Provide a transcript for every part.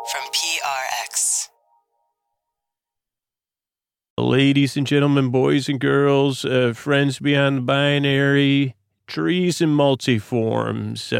from PRX. Ladies and gentlemen, boys and girls, friends beyond the binary, trees and multiforms,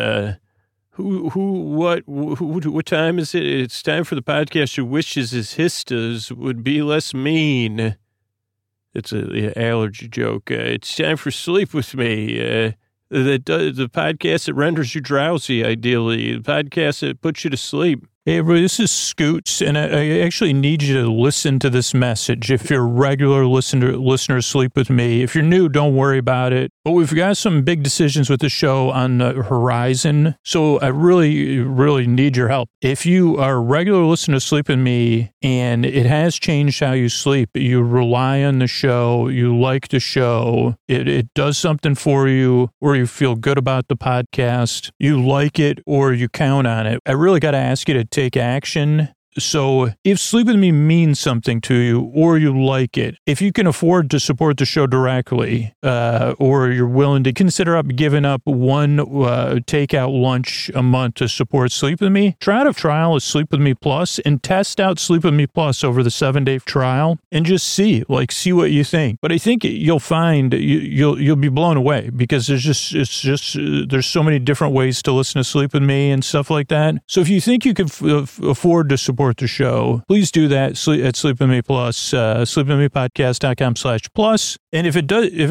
what time is it? It's time for the podcast who wishes his histas would be less mean. It's an allergy joke. It's time for Sleep With Me. The podcast that renders you drowsy, ideally. The podcast that puts you to sleep. Hey, everybody, this is Scoots, and I actually need you to listen to this message. If you're a regular listener, Sleep With Me. If you're new, don't worry about it. But we've got some big decisions with the show on the horizon, so I really, really need your help. If you are a regular listener to Sleep With Me, and it has changed how you sleep, you rely on the show, you like the show, it does something for you, or you feel good about the podcast, you like it, or you count on it, I really got to ask you to take action. So if Sleep With Me means something to you or you like it, if you can afford to support the show directly, or you're willing to consider giving up one takeout lunch a month to support Sleep With Me, try out a trial of Sleep With Me Plus and test out Sleep With Me Plus over the 7-day trial and just see what you think. But I think you'll find you'll be blown away because there's so many different ways to listen to Sleep With Me and stuff like that. So if you think you could afford to support the show, please do that at Sleep With Me Plus, sleepwithmepodcast.com/plus. And if it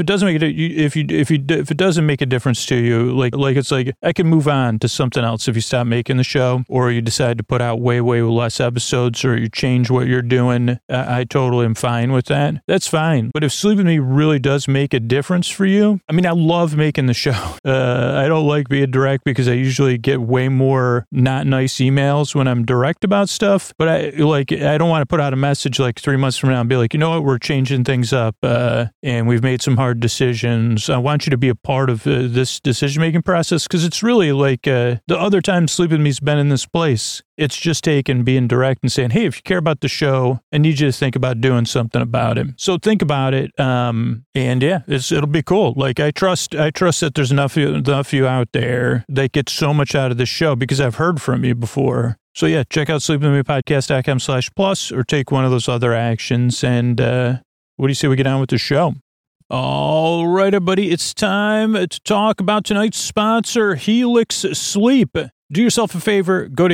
doesn't make a difference to you, like I can move on to something else if you stop making the show, or you decide to put out way less episodes, or you change what you're doing, I totally am fine with that. That's fine. But if Sleep With Me really does make a difference for you, I mean, I love making the show. I don't like being direct because I usually get way more not nice emails when I'm direct about stuff. But I don't want to put out a message like 3 months from now and be like, you know what, we're changing things up, and we've made some hard decisions. I want you to be a part of this decision-making process, because it's really like the other time Sleep With Me's been in this place. It's just taking being direct and saying, hey, if you care about the show, I need you to think about doing something about it. So think about it. And yeah, it'll be cool. Like I trust that there's enough of you out there that get so much out of this show because I've heard from you before. So yeah, check out sleepwithmepodcast.com/plus or take one of those other actions. And what do you say we get on with the show? All right, everybody, it's time to talk about tonight's sponsor, Helix Sleep. Do yourself a favor, go to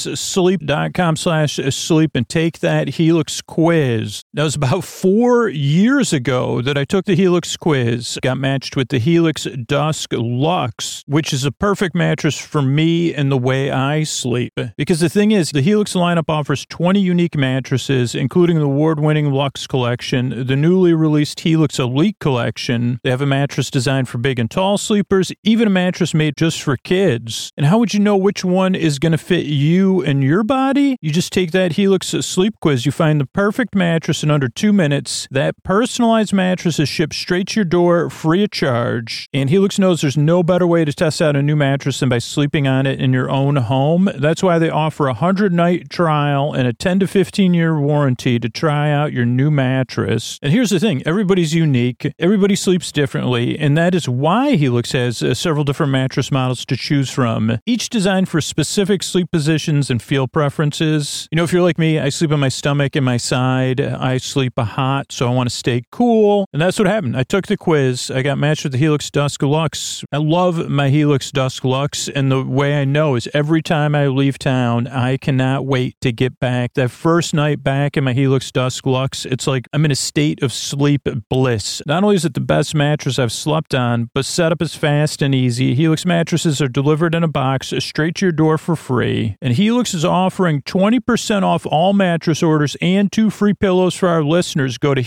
helixsleep.com/sleep and take that Helix quiz. That was about 4 years ago that I took the Helix quiz, got matched with the Helix Dusk Luxe, which is a perfect mattress for me and the way I sleep. Because the thing is, the Helix lineup offers 20 unique mattresses, including the award-winning Luxe collection, the newly released Helix Elite collection. They have a mattress designed for big and tall sleepers, even a mattress made just for kids. And how would you know which one is going to fit you and your body? You just take that Helix Sleep quiz. You find the perfect mattress in under 2 minutes. That personalized mattress is shipped straight to your door, free of charge. And Helix knows there's no better way to test out a new mattress than by sleeping on it in your own home. That's why they offer a 100-night trial and a 10 to 15-year warranty to try out your new mattress. And here's the thing. Everybody's unique. Everybody sleeps differently. And that is why Helix has several different mattress models to choose from. Each designed for specific sleep positions and feel preferences. You know, if you're like me, I sleep on my stomach and my side. I sleep hot, so I want to stay cool. And that's what happened. I took the quiz. I got matched with the Helix Dusk Luxe. I love my Helix Dusk Luxe, and the way I know is every time I leave town, I cannot wait to get back. That first night back in my Helix Dusk Luxe, it's like I'm in a state of sleep bliss. Not only is it the best mattress I've slept on, but setup is fast and easy. Helix mattresses are delivered in a box straight to your door for free. And Helix is offering 20% off all mattress orders and 2 free pillows for our listeners. Go to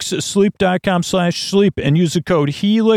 helixsleep.com/sleep and use the code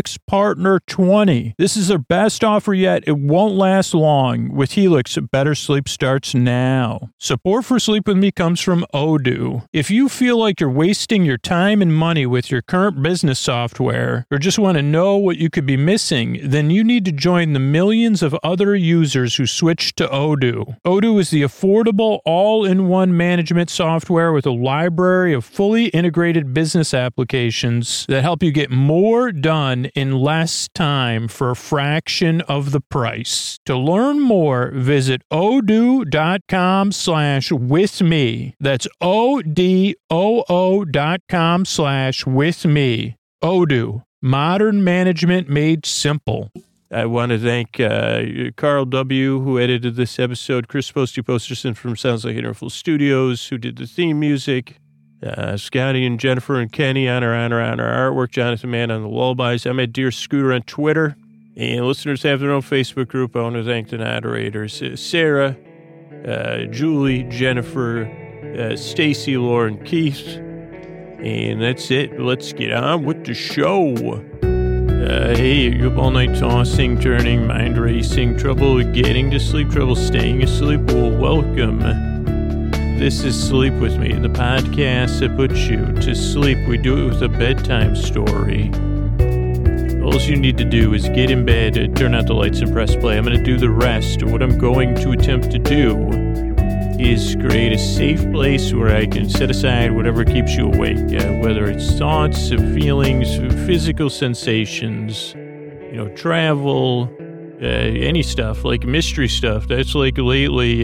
HelixPartner20. This is their best offer yet. It won't last long. With Helix, better sleep starts now. Support for Sleep With Me comes from Odoo. If you feel like you're wasting your time and money with your current business software, or just want to know what you could be missing, then you need to join the millions of other users who switch to Odoo. Odoo is the affordable all-in-one management software with a library of fully integrated business applications that help you get more done in less time for a fraction of the price. To learn more, visit odoo.com/withme. That's odoo.com/withme. Odoo, modern management made simple. I want to thank Carl W., who edited this episode, Chris Posterson from Sounds Like Interval Studios, who did the theme music, Scotty and Jennifer and Kenny on our artwork, Jonathan Mann on the lullabies. I'm at Dear Scooter on Twitter, and listeners have their own Facebook group. I want to thank the moderators, Sarah, Julie, Jennifer, Stacy, Lauren, Keith, and that's it. Let's get on with the show. Hey, you have all night tossing, turning, mind racing, trouble getting to sleep, trouble staying asleep? Well, welcome. This is Sleep With Me, the podcast that puts you to sleep. We do it with a bedtime story. All you need to do is get in bed, turn out the lights, and press play. I'm going to do the rest. What I'm going to attempt to do is create a safe place where I can set aside whatever keeps you awake, whether it's thoughts, feelings, physical sensations, travel, any stuff, like mystery stuff. That's like lately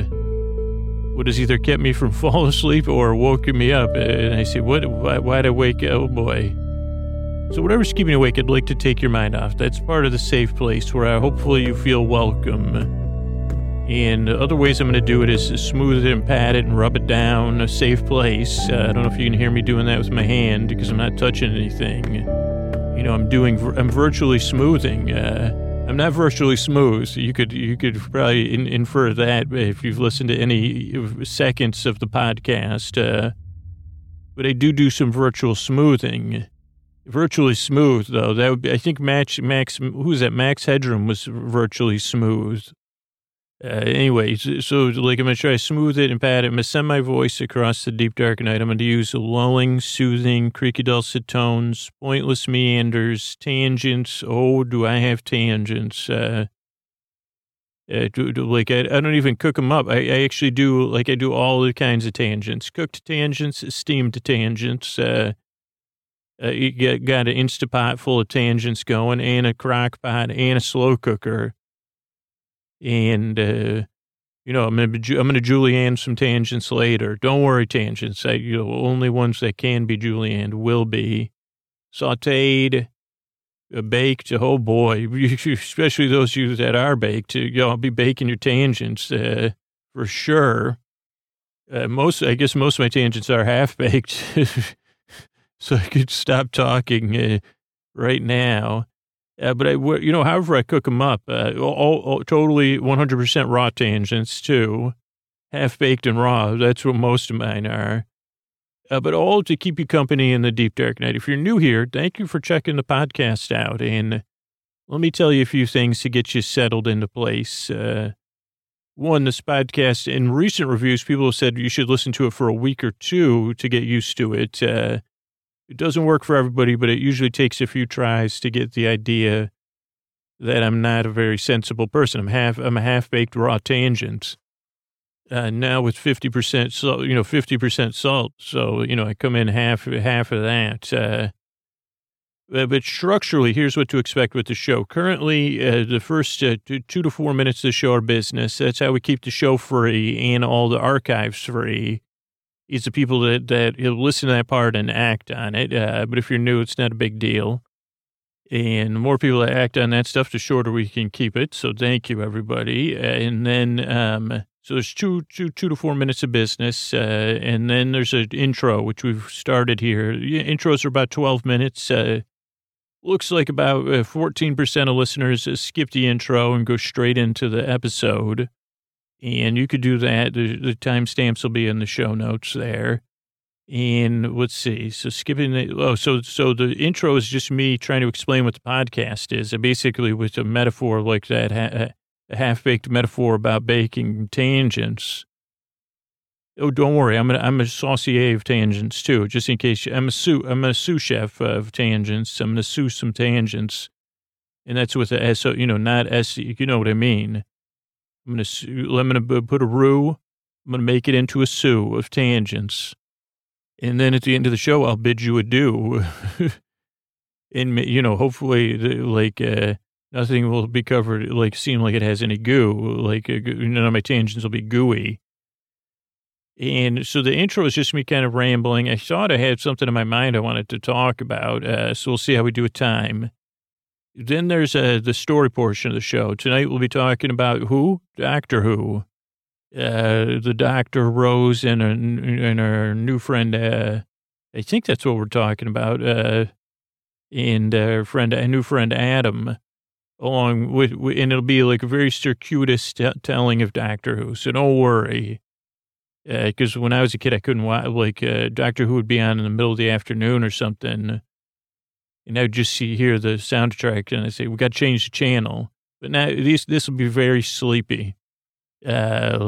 what has either kept me from falling asleep or woken me up. And I say, why'd I wake up? Oh, boy. So whatever's keeping you awake, I'd like to take your mind off. That's part of the safe place where hopefully you feel welcome. And other ways I'm going to do it is to smooth it and pat it and rub it down, a safe place. I don't know if you can hear me doing that with my hand because I'm not touching anything. I'm virtually smoothing. I'm not virtually smooth. You could probably infer that if you've listened to any seconds of the podcast. But I do some virtual smoothing. Virtually smooth, though. That would be, I think Max, who's that? Max Headroom was virtually smooth. Anyway, so I'm going to try to smooth it and pat it. I'm going to send my voice across the deep, dark night. I'm going to use lulling, soothing, creaky, dulcet tones, pointless meanders, tangents. Oh, do I have tangents? I don't even cook them up. I actually do, I do all the kinds of tangents. Cooked tangents, steamed tangents. You got an Instapot full of tangents going, and a crock pot, and a slow cooker. And, I'm going to julienne some tangents later. Don't worry, tangents. Only ones that can be julienne will be sauteed, baked. Oh, boy. Especially those of you that are baked. I'll be baking your tangents for sure. Most of my tangents are half-baked. So I could stop talking right now. But however I cook them up, all totally 100% raw tangents too, half baked and raw. That's what most of mine are. But all to keep you company in the deep dark night. If you're new here, thank you for checking the podcast out. And let me tell you a few things to get you settled into place. One, this podcast, in recent reviews, people have said you should listen to it for a week or two to get used to it. It doesn't work for everybody, but it usually takes a few tries to get the idea that I'm not a very sensible person. I'm a half-baked raw tangent. Now with 50% salt, 50% salt. So, I come in half of that. But structurally, here's what to expect with the show. Currently, the first 2 to 4 minutes of the show are business. That's how we keep the show free and all the archives free. It's the people that listen to that part and act on it. But if you're new, it's not a big deal. And the more people that act on that stuff, the shorter we can keep it. So thank you, everybody. And then, so there's 2 to 4 minutes of business. And then there's an intro, which we've started here. Intros are about 12 minutes. Looks like about 14% of listeners skip the intro and go straight into the episode. And you could do that. The timestamps will be in the show notes there. And let's see. So skipping so the intro is just me trying to explain what the podcast is. Basically with a metaphor like that, a half-baked metaphor about baking tangents. Oh, don't worry. I'm a saucier of tangents too, just in case. I'm a sous chef of tangents. I'm going to sous some tangents. And that's with a S, not S, you know what I mean. I'm going to put a roux. I'm going to make it into a sous of tangents. And then at the end of the show, I'll bid you adieu. And, hopefully, nothing will be covered, seem like it has any goo. None of my tangents will be gooey. And so the intro is just me kind of rambling. I thought I had something in my mind I wanted to talk about, so we'll see how we do with time. Then there's the story portion of the show. Tonight we'll be talking about who? Doctor Who. The Doctor Rose and her new friend, I think that's what we're talking about, and our new friend Adam, along with, and it'll be like a very circuitous telling of Doctor Who, so don't worry. Because when I was a kid, I couldn't watch, Doctor Who would be on in the middle of the afternoon or something, and I would just hear the soundtrack, and I'd say, we got to change the channel. But now this will be very sleepy. So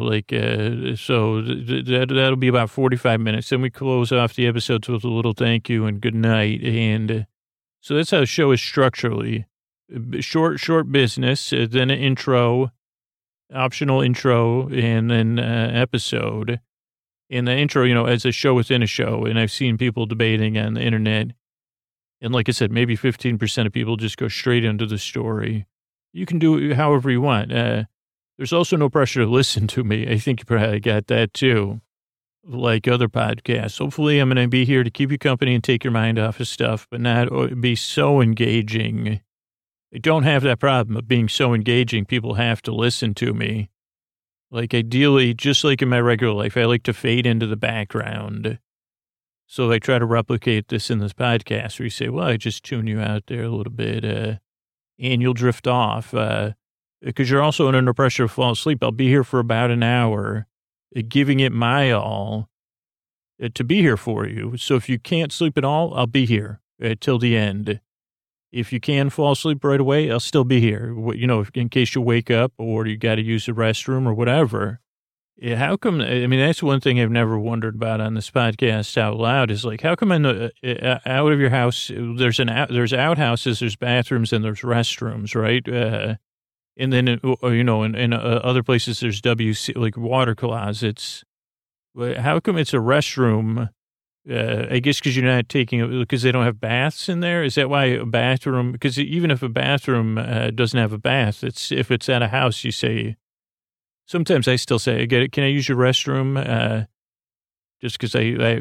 that'll be about 45 minutes. Then we close off the episodes with a little thank you and good night. And so that's how the show is structurally. Short business, then an intro, optional intro, and then episode. And the intro, as a show within a show. And I've seen people debating on the internet. And like I said, maybe 15% of people just go straight into the story. You can do it however you want. There's also no pressure to listen to me. I think you probably got that too, like other podcasts. Hopefully I'm going to be here to keep you company and take your mind off of stuff, but not be so engaging. I don't have that problem of being so engaging. People have to listen to me. Like ideally, just like in my regular life, I like to fade into the background. So I try to replicate this in this podcast where you say, well, I just tune you out there a little bit, and you'll drift off. Because you're also under pressure to fall asleep. I'll be here for about an hour, giving it my all to be here for you. So if you can't sleep at all, I'll be here till the end. If you can fall asleep right away, I'll still be here, in case you wake up or you got to use the restroom or whatever. How come, that's one thing I've never wondered about on this podcast out loud is like, how come out of your house, there's outhouses, there's bathrooms, and there's restrooms, right? And then, in other places, there's WC, like water closets. How come it's a restroom? I guess because you're not because they don't have baths in there? Is that why a bathroom? Because even if a bathroom doesn't have a bath, if it's at a house, you say, sometimes I still say, can I use your restroom? Just because I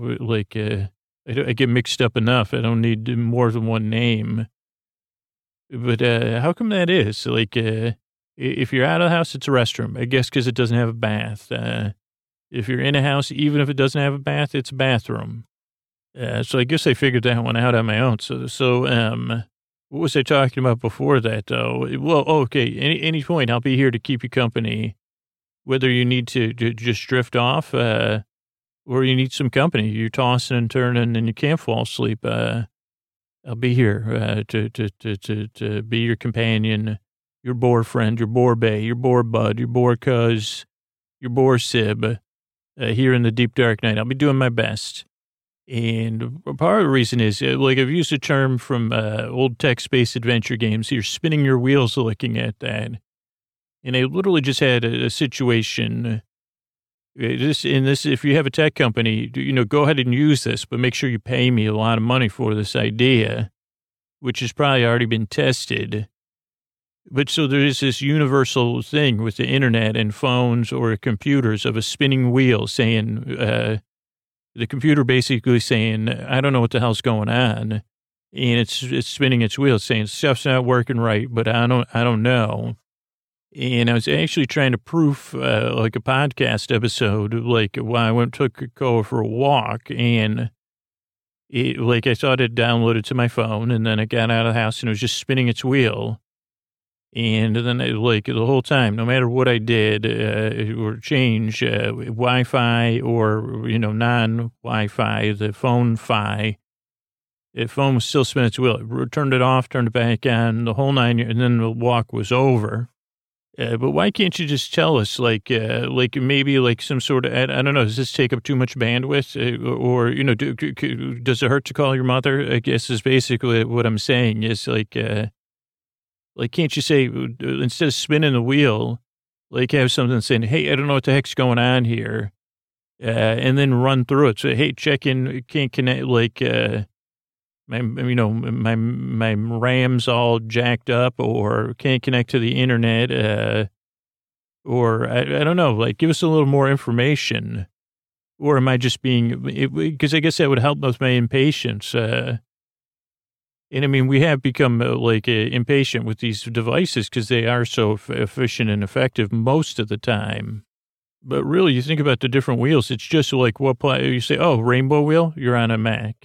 get mixed up enough. I don't need more than one name. But how come that is? If you're out of the house, it's a restroom. I guess because it doesn't have a bath. If you're in a house, even if it doesn't have a bath, it's a bathroom. So I guess I figured that one out on my own. So what was I talking about before that, though? Well, okay, any point, I'll be here to keep you company, whether you need to just drift off or you need some company. You're tossing and turning and you can't fall asleep. I'll be here to be your companion, your boar friend, your boar bae, your boar bud, your boar cuz, your boar sib, here in the deep dark night. I'll be doing my best. And part of the reason is, I've used a term from old text-based adventure games. You're spinning your wheels looking at that. And I literally just had a situation. If you have a tech company, go ahead and use this, but make sure you pay me a lot of money for this idea, which has probably already been tested. But so there is this universal thing with the internet and phones or computers of a spinning wheel saying, the computer basically saying, I don't know what the hell's going on. And it's spinning its wheels saying stuff's not working right, but I don't know. And I was actually trying to proof like a podcast episode, while I took Koa for a walk, and I thought it downloaded to my phone, and then I got out of the house and it was just spinning its wheel. And then the whole time, no matter what I did or change Wi-Fi or, non-Wi-Fi, the phone was still spinning its wheel. It turned it off, turned it back on, the whole 9 years, and then the walk was over. But why can't you just tell us, maybe some sort of, I don't know, does this take up too much bandwidth? Or, does it hurt to call your mother? I guess is basically what I'm saying is can't you say, instead of spinning the wheel, have something saying, hey, I don't know what the heck's going on here. and then run through it. So, hey, check in, can't connect, like, my RAM's all jacked up or can't connect to the internet, or I don't know, like, give us a little more information. Or am I just being, because I guess that would help with my impatience. And I mean, we have become impatient with these devices because they are so efficient and effective most of the time. But really, you think about the different wheels. It's just like you say, oh, rainbow wheel, you're on a Mac.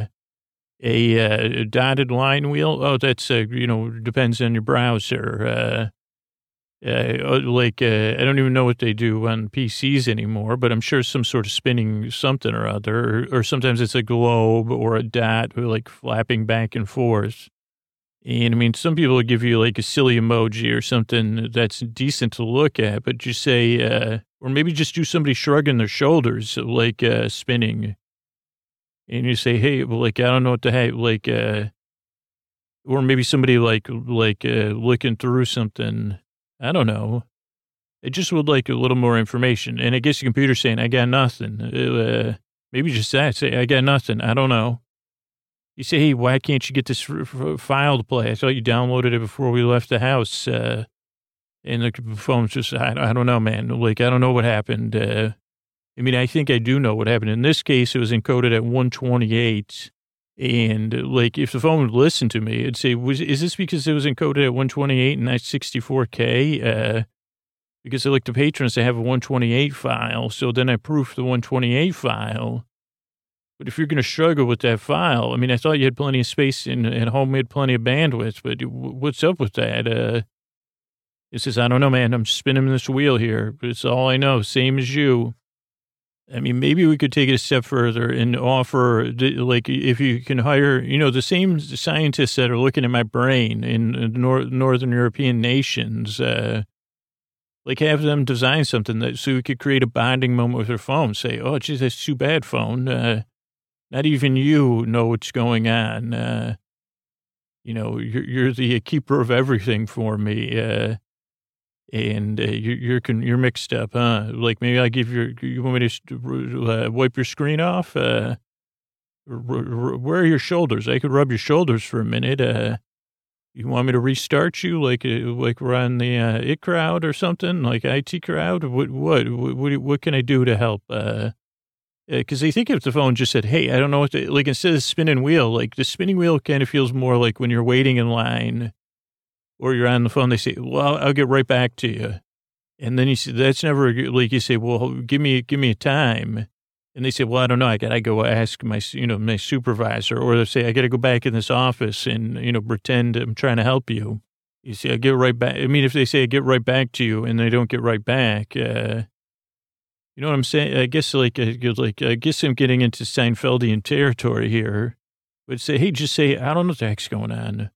A dotted line wheel, oh, that's, depends on your browser. I don't even know what they do on PCs anymore, but I'm sure some sort of spinning something or other, or sometimes it's a globe or a dot, like flapping back and forth. And I mean, some people will give you like a silly emoji or something that's decent to look at, but just say, or maybe just do somebody shrugging their shoulders, like spinning. And you say, hey, I don't know what the heck, or maybe somebody looking through something. I don't know. I just would like a little more information. And I guess the computer's saying, I got nothing. Maybe just that. Say, I got nothing. I don't know. You say, hey, why can't you get this file to play? I thought you downloaded it before we left the house. And the phone's just, I don't know, man. I don't know what happened. I mean, I think I do know what happened. In this case, it was encoded at 128. And if the phone would listen to me, it'd say, is this because it was encoded at 128 and not 64K? Because the patrons, they have a 128 file. So then I proof the 128 file. But if you're going to struggle with that file, I mean, I thought you had plenty of space at home, you had plenty of bandwidth, but what's up with that? It says, I don't know, man, I'm spinning this wheel here. But it's all I know, same as you. I mean, maybe we could take it a step further and offer, if you can hire, the same scientists that are looking at my brain in Northern European nations, have them design something so we could create a bonding moment with their phone. Say, oh, geez, that's too bad, phone. Not even you know what's going on. You're the keeper of everything for me. And you're mixed up, huh? Maybe I you want me to wipe your screen off? Where are your shoulders? I could rub your shoulders for a minute. You want me to restart you like we're on the IT crowd or something, like IT crowd? What can I do to help? Because I think if the phone just said, hey, I don't know what to, instead of spinning wheel, the spinning wheel kind of feels more like when you're waiting in line. Or you're on the phone, they say, well, I'll get right back to you. And then you say, that's never, you say, well, give me a time. And they say, well, I don't know. I got to go ask my supervisor. Or they say, I got to go back in this office and, pretend I'm trying to help you. You say, I'll get right back. I mean, if they say, I get right back to you and they don't get right back, you know what I'm saying? I guess, I guess I'm getting into Seinfeldian territory here. But say, hey, just say, I don't know what the heck's going on.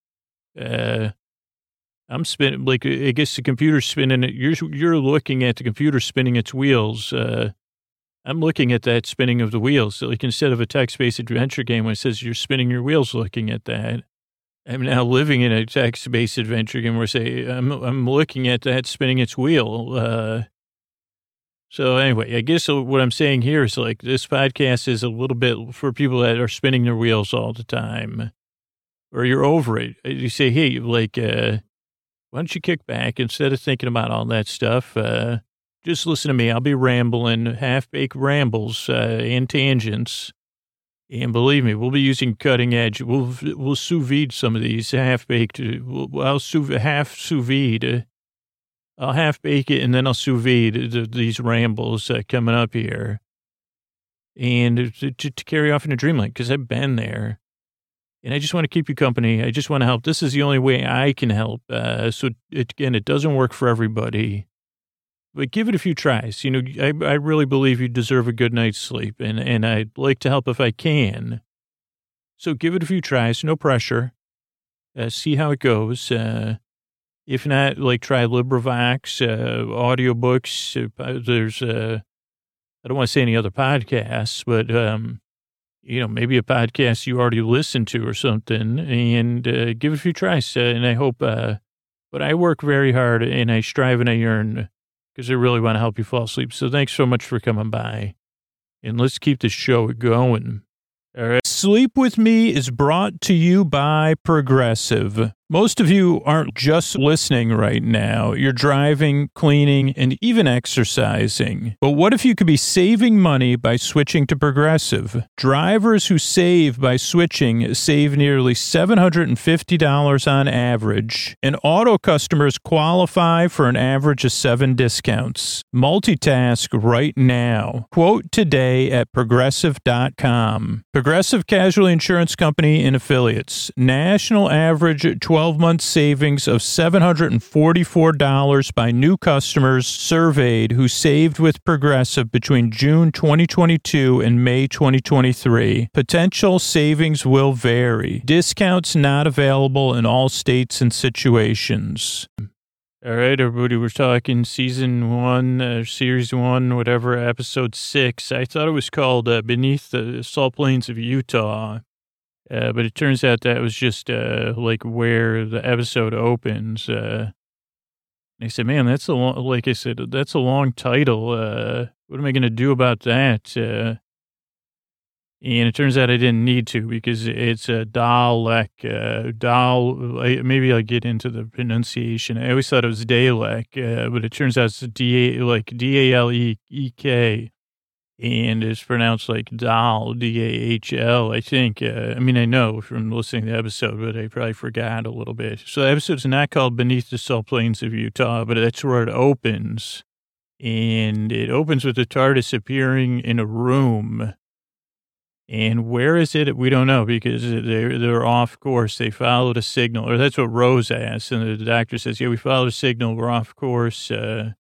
I'm spinning, I guess the computer's spinning it. You're looking at the computer spinning its wheels. I'm looking at that spinning of the wheels. So instead of a text-based adventure game when it says you're spinning your wheels looking at that, I'm now living in a text-based adventure game where I say I'm looking at that spinning its wheel. So anyway, I guess what I'm saying here is this podcast is a little bit for people that are spinning their wheels all the time, or you're over it. You say, hey, why don't you kick back instead of thinking about all that stuff? Just listen to me. I'll be rambling, half-baked rambles and tangents. And believe me, we'll be using cutting edge. We'll sous vide some of these half-baked. I'll sous vide. I'll half-bake it and then I'll sous vide these rambles coming up here. And to carry off into dreamland, because I've been there. And I just want to keep you company. I just want to help. This is the only way I can help. It doesn't work for everybody. But give it a few tries. I really believe you deserve a good night's sleep. And I'd like to help if I can. So give it a few tries. No pressure. See how it goes. If not, try LibriVox, audiobooks. There's, I don't want to say any other podcasts, but, maybe a podcast you already listened to or something, and give it a few tries. And I hope, but I work very hard and I strive and I yearn because I really want to help you fall asleep. So thanks so much for coming by. and let's keep the show going. All right. Sleep With Me is brought to you by Progressive. Most of you aren't just listening right now. You're driving, cleaning, and even exercising. But what if you could be saving money by switching to Progressive? Drivers who save by switching save nearly $750 on average, and auto customers qualify for an average of 7 discounts. Multitask right now. Quote today at Progressive.com. Progressive Casualty Insurance Company and Affiliates. National average 12-month savings of $744 by new customers surveyed who saved with Progressive between June 2022 and May 2023. Potential savings will vary. Discounts not available in all states and situations. All right, everybody, we're talking season 1, series 1, whatever, episode 6. I thought it was called Beneath the Salt Plains of Utah, but it turns out that was just like where the episode opens. I said, man, that's a long, like I said, that's a long title. What am I going to do about that? And it turns out I didn't need to because it's a Dalek. Maybe I'll get into the pronunciation. I always thought it was Dalek, but it turns out it's D-A-L-E-E-K. And it's pronounced like Dahl, D-A-H-L, I think. I know from listening to the episode, but I probably forgot a little bit. So the episode's not called Beneath the Salt Plains of Utah, but that's where it opens. And it opens with the TARDIS appearing in a room. And where is it? We don't know because they're off course. They followed a signal, or that's what Rose asks. And the doctor says, yeah, we followed a signal. We're off course. And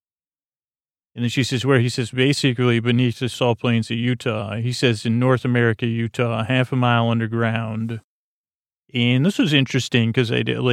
then she says, where? He says, basically beneath the Salt Plains of Utah. He says, in North America, Utah, half a mile underground. And this was interesting because I did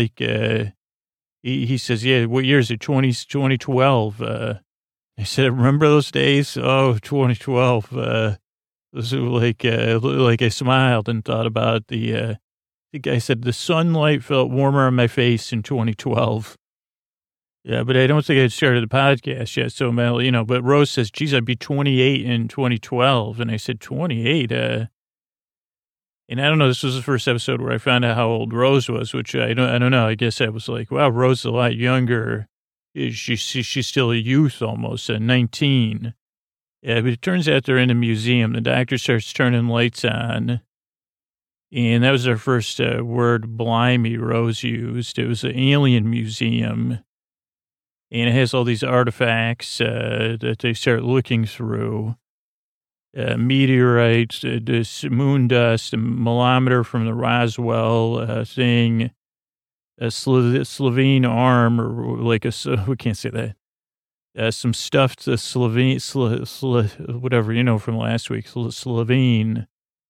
he says, yeah, what year is it? 2012. I said, remember those days? Oh, 2012. This was like I smiled and thought about the guy said the sunlight felt warmer on my face in 2012. Yeah, but I don't think I'd started the podcast yet. So, but Rose says, geez, I'd be 28 in 2012. And I said, 28? And I don't know, this was the first episode where I found out how old Rose was, which I don't know. I guess I was like, wow, Rose is a lot younger. She's still a youth almost, 19. Yeah, but it turns out they're in a museum. The doctor starts turning lights on. And that was our first word, blimey, Rose used. It was an alien museum. And it has all these artifacts that they start looking through. Meteorites, this moon dust, a milometer from the Roswell thing, a Slovene arm, or like we can't say that. Some stuffed Slovene, whatever, from last week, Slovene,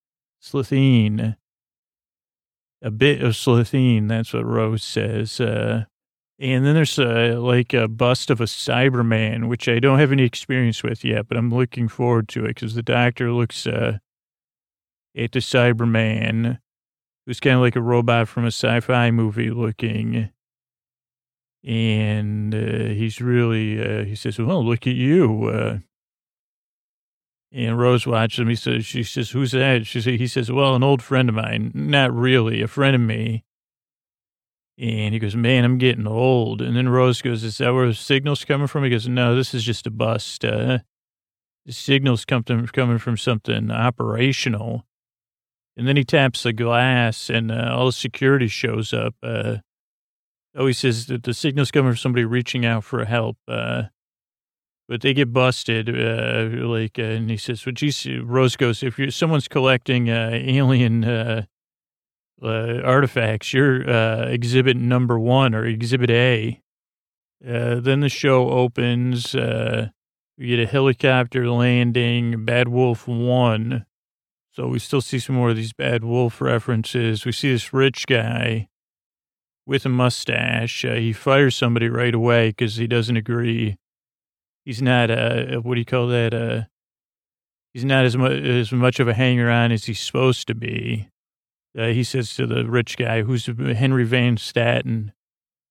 a bit of Slovene, that's what Rose says. And then there's like a bust of a Cyberman, which I don't have any experience with yet, but I'm looking forward to it because the doctor looks at the Cyberman, who's kind of like a robot from a sci-fi movie looking. And he's really, he says, well, look at you. And Rose watches him. She says, who's that? He says, well, an old friend of mine. Not really, a friend of me. And he goes, man, I'm getting old. And then Rose goes, is that where the signal's coming from? He goes, no, this is just a bust. The signal's coming from something operational. And then he taps the glass and all the security shows up. He says that the signal's coming from somebody reaching out for help. But they get busted. And he says, well, geez, Rose goes, if someone's collecting alien artifacts, you're exhibit number 1 or exhibit A. Then the show opens. We get a helicopter landing, Bad Wolf 1. So we still see some more of these Bad Wolf references. We see this rich guy with a mustache. He fires somebody right away because he doesn't agree. He's not, what do you call that? He's not as much of a hanger-on as he's supposed to be. He says to the rich guy, who's Henry Van Staten,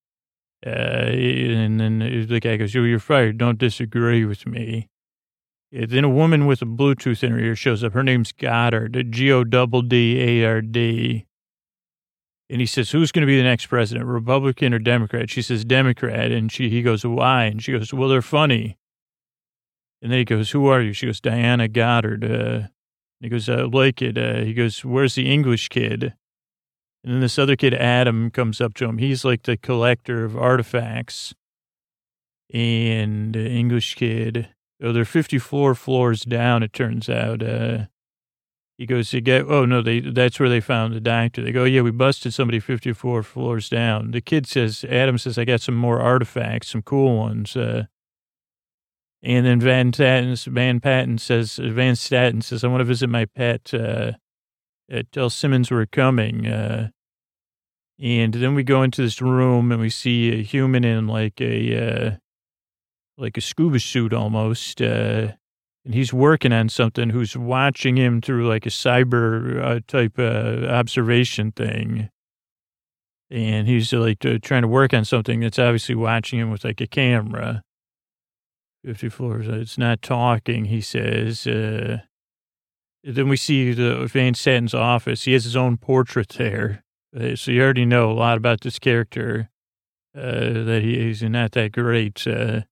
and then the guy goes, you're fired. Don't disagree with me. Then a woman with a Bluetooth in her ear shows up. Her name's Goddard, Goddard. And he says, who's going to be the next president, Republican or Democrat? She says, Democrat. And he goes, why? And she goes, well, they're funny. And then he goes, who are you? She goes, Diana Goddard. He goes, I like it. He goes, where's the English kid? And then this other kid, Adam, comes up to him. He's like the collector of artifacts. And English kid. Oh, they're 54 floors down, it turns out. He goes, that's where they found the doctor. They go, yeah, we busted somebody 54 floors down. The kid says, Adam says, I got some more artifacts, some cool ones. And then Van Staten says, I want to visit my pet. Tell Simmons we're coming. And then we go into this room and we see a human in like a scuba suit almost. And he's working on something, who's watching him through like a cyber type observation thing. And he's like trying to work on something that's obviously watching him with like a camera. 54, it's not talking, he says. Then we see the Van Statten's office. He has his own portrait there. So you already know a lot about this character, that he's not that great.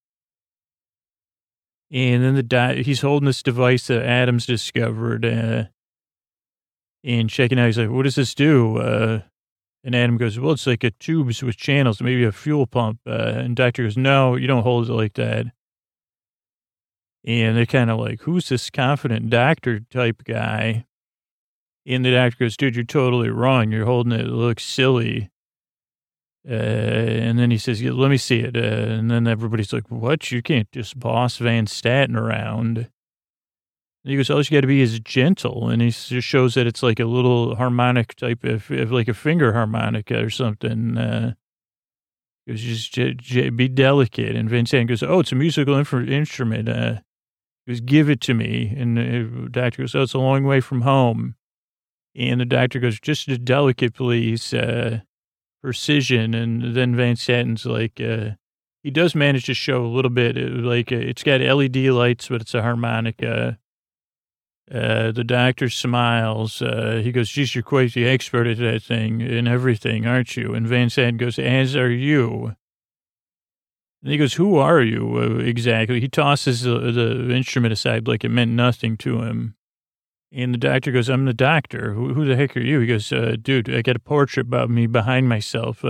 And then he's holding this device that Adams discovered, and checking out. He's like, what does this do? And Adam goes, well, it's like a tubes with channels, maybe a fuel pump. And Doctor goes, no, you don't hold it like that. And they're kind of like, who's this confident doctor type guy? And the doctor goes, dude, you're totally wrong. You're holding it. It looks silly. And then he says, yeah, let me see it. And then everybody's like, what? You can't just boss Van Statten around. And he goes, all you got to be is gentle. And he just shows that it's like a little harmonic type of like a finger harmonica or something. He goes, just be delicate. And Van Statten goes, oh, it's a musical instrument. He goes, give it to me. And the doctor goes, oh, it's a long way from home. And the doctor goes, just a delicate, please. Precision. And then Van Statten's like, he does manage to show a little bit, it's got LED lights, but it's a harmonica. The doctor smiles. He goes, geez, you're quite the expert at that thing and everything, aren't you? And Van Statten goes, as are you. And he goes, who are you exactly? He tosses the instrument aside like it meant nothing to him. And the doctor goes, I'm the doctor. Who the heck are you? He goes, dude, I got a portrait about me behind myself.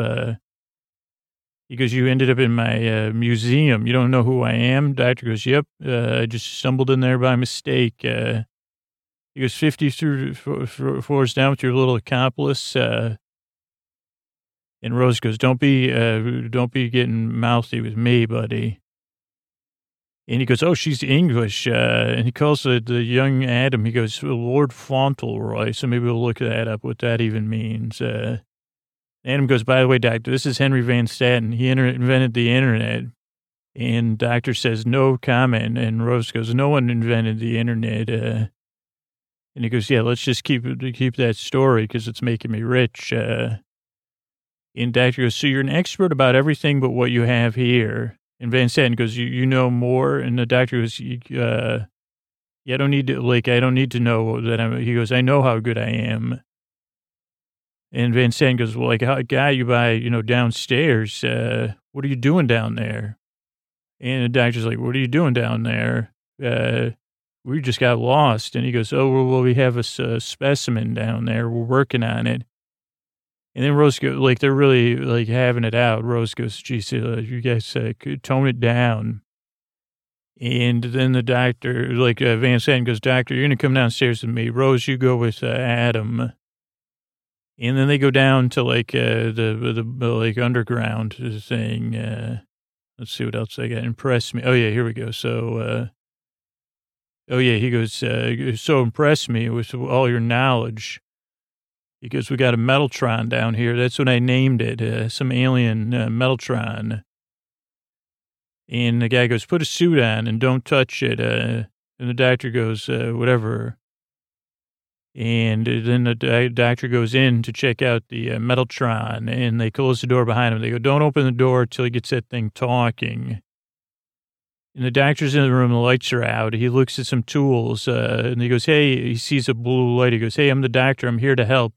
He goes, you ended up in my museum. You don't know who I am? Doctor goes, yep. I just stumbled in there by mistake. He goes, 50 through floors down with your little accomplice. And Rose goes, don't be getting mouthy with me, buddy. And he goes, oh, she's English. And he calls the young Adam, he goes, Lord Fauntleroy. So maybe we'll look that up, what that even means. Adam goes, by the way, doctor, this is Henry Van Statten. He invented the internet. And doctor says, no comment. And Rose goes, no one invented the internet. And he goes, yeah, let's just keep that story because it's making me rich. And doctor goes, so you're an expert about everything but what you have here. And Van Statten goes, you know more? And the doctor goes, yeah, I don't need to know that he goes, I know how good I am. And Van Statten goes, well, like a guy you buy, downstairs, what are you doing down there? And the doctor's like, what are you doing down there? We just got lost. And he goes, oh, well, we have a specimen down there. We're working on it. And then Rose goes, like, they're really, like, having it out. Rose goes, geez, you guys could tone it down. And then the doctor, like, Van Statten goes, doctor, you're going to come downstairs with me. Rose, you go with Adam. And then they go down to, like, the underground thing. Let's see what else I got. Impress me. Oh, yeah, here we go. So, he goes, so impress me with all your knowledge. He goes, we got a Metaltron down here. That's what I named it, some alien Metaltron. And the guy goes, put a suit on and don't touch it. And the doctor goes, whatever. And then the doctor goes in to check out the Metaltron, and they close the door behind him. They go, don't open the door till he gets that thing talking. And the doctor's in the room, the lights are out. He looks at some tools, and he goes, hey, he sees a blue light. He goes, hey, I'm the doctor. I'm here to help.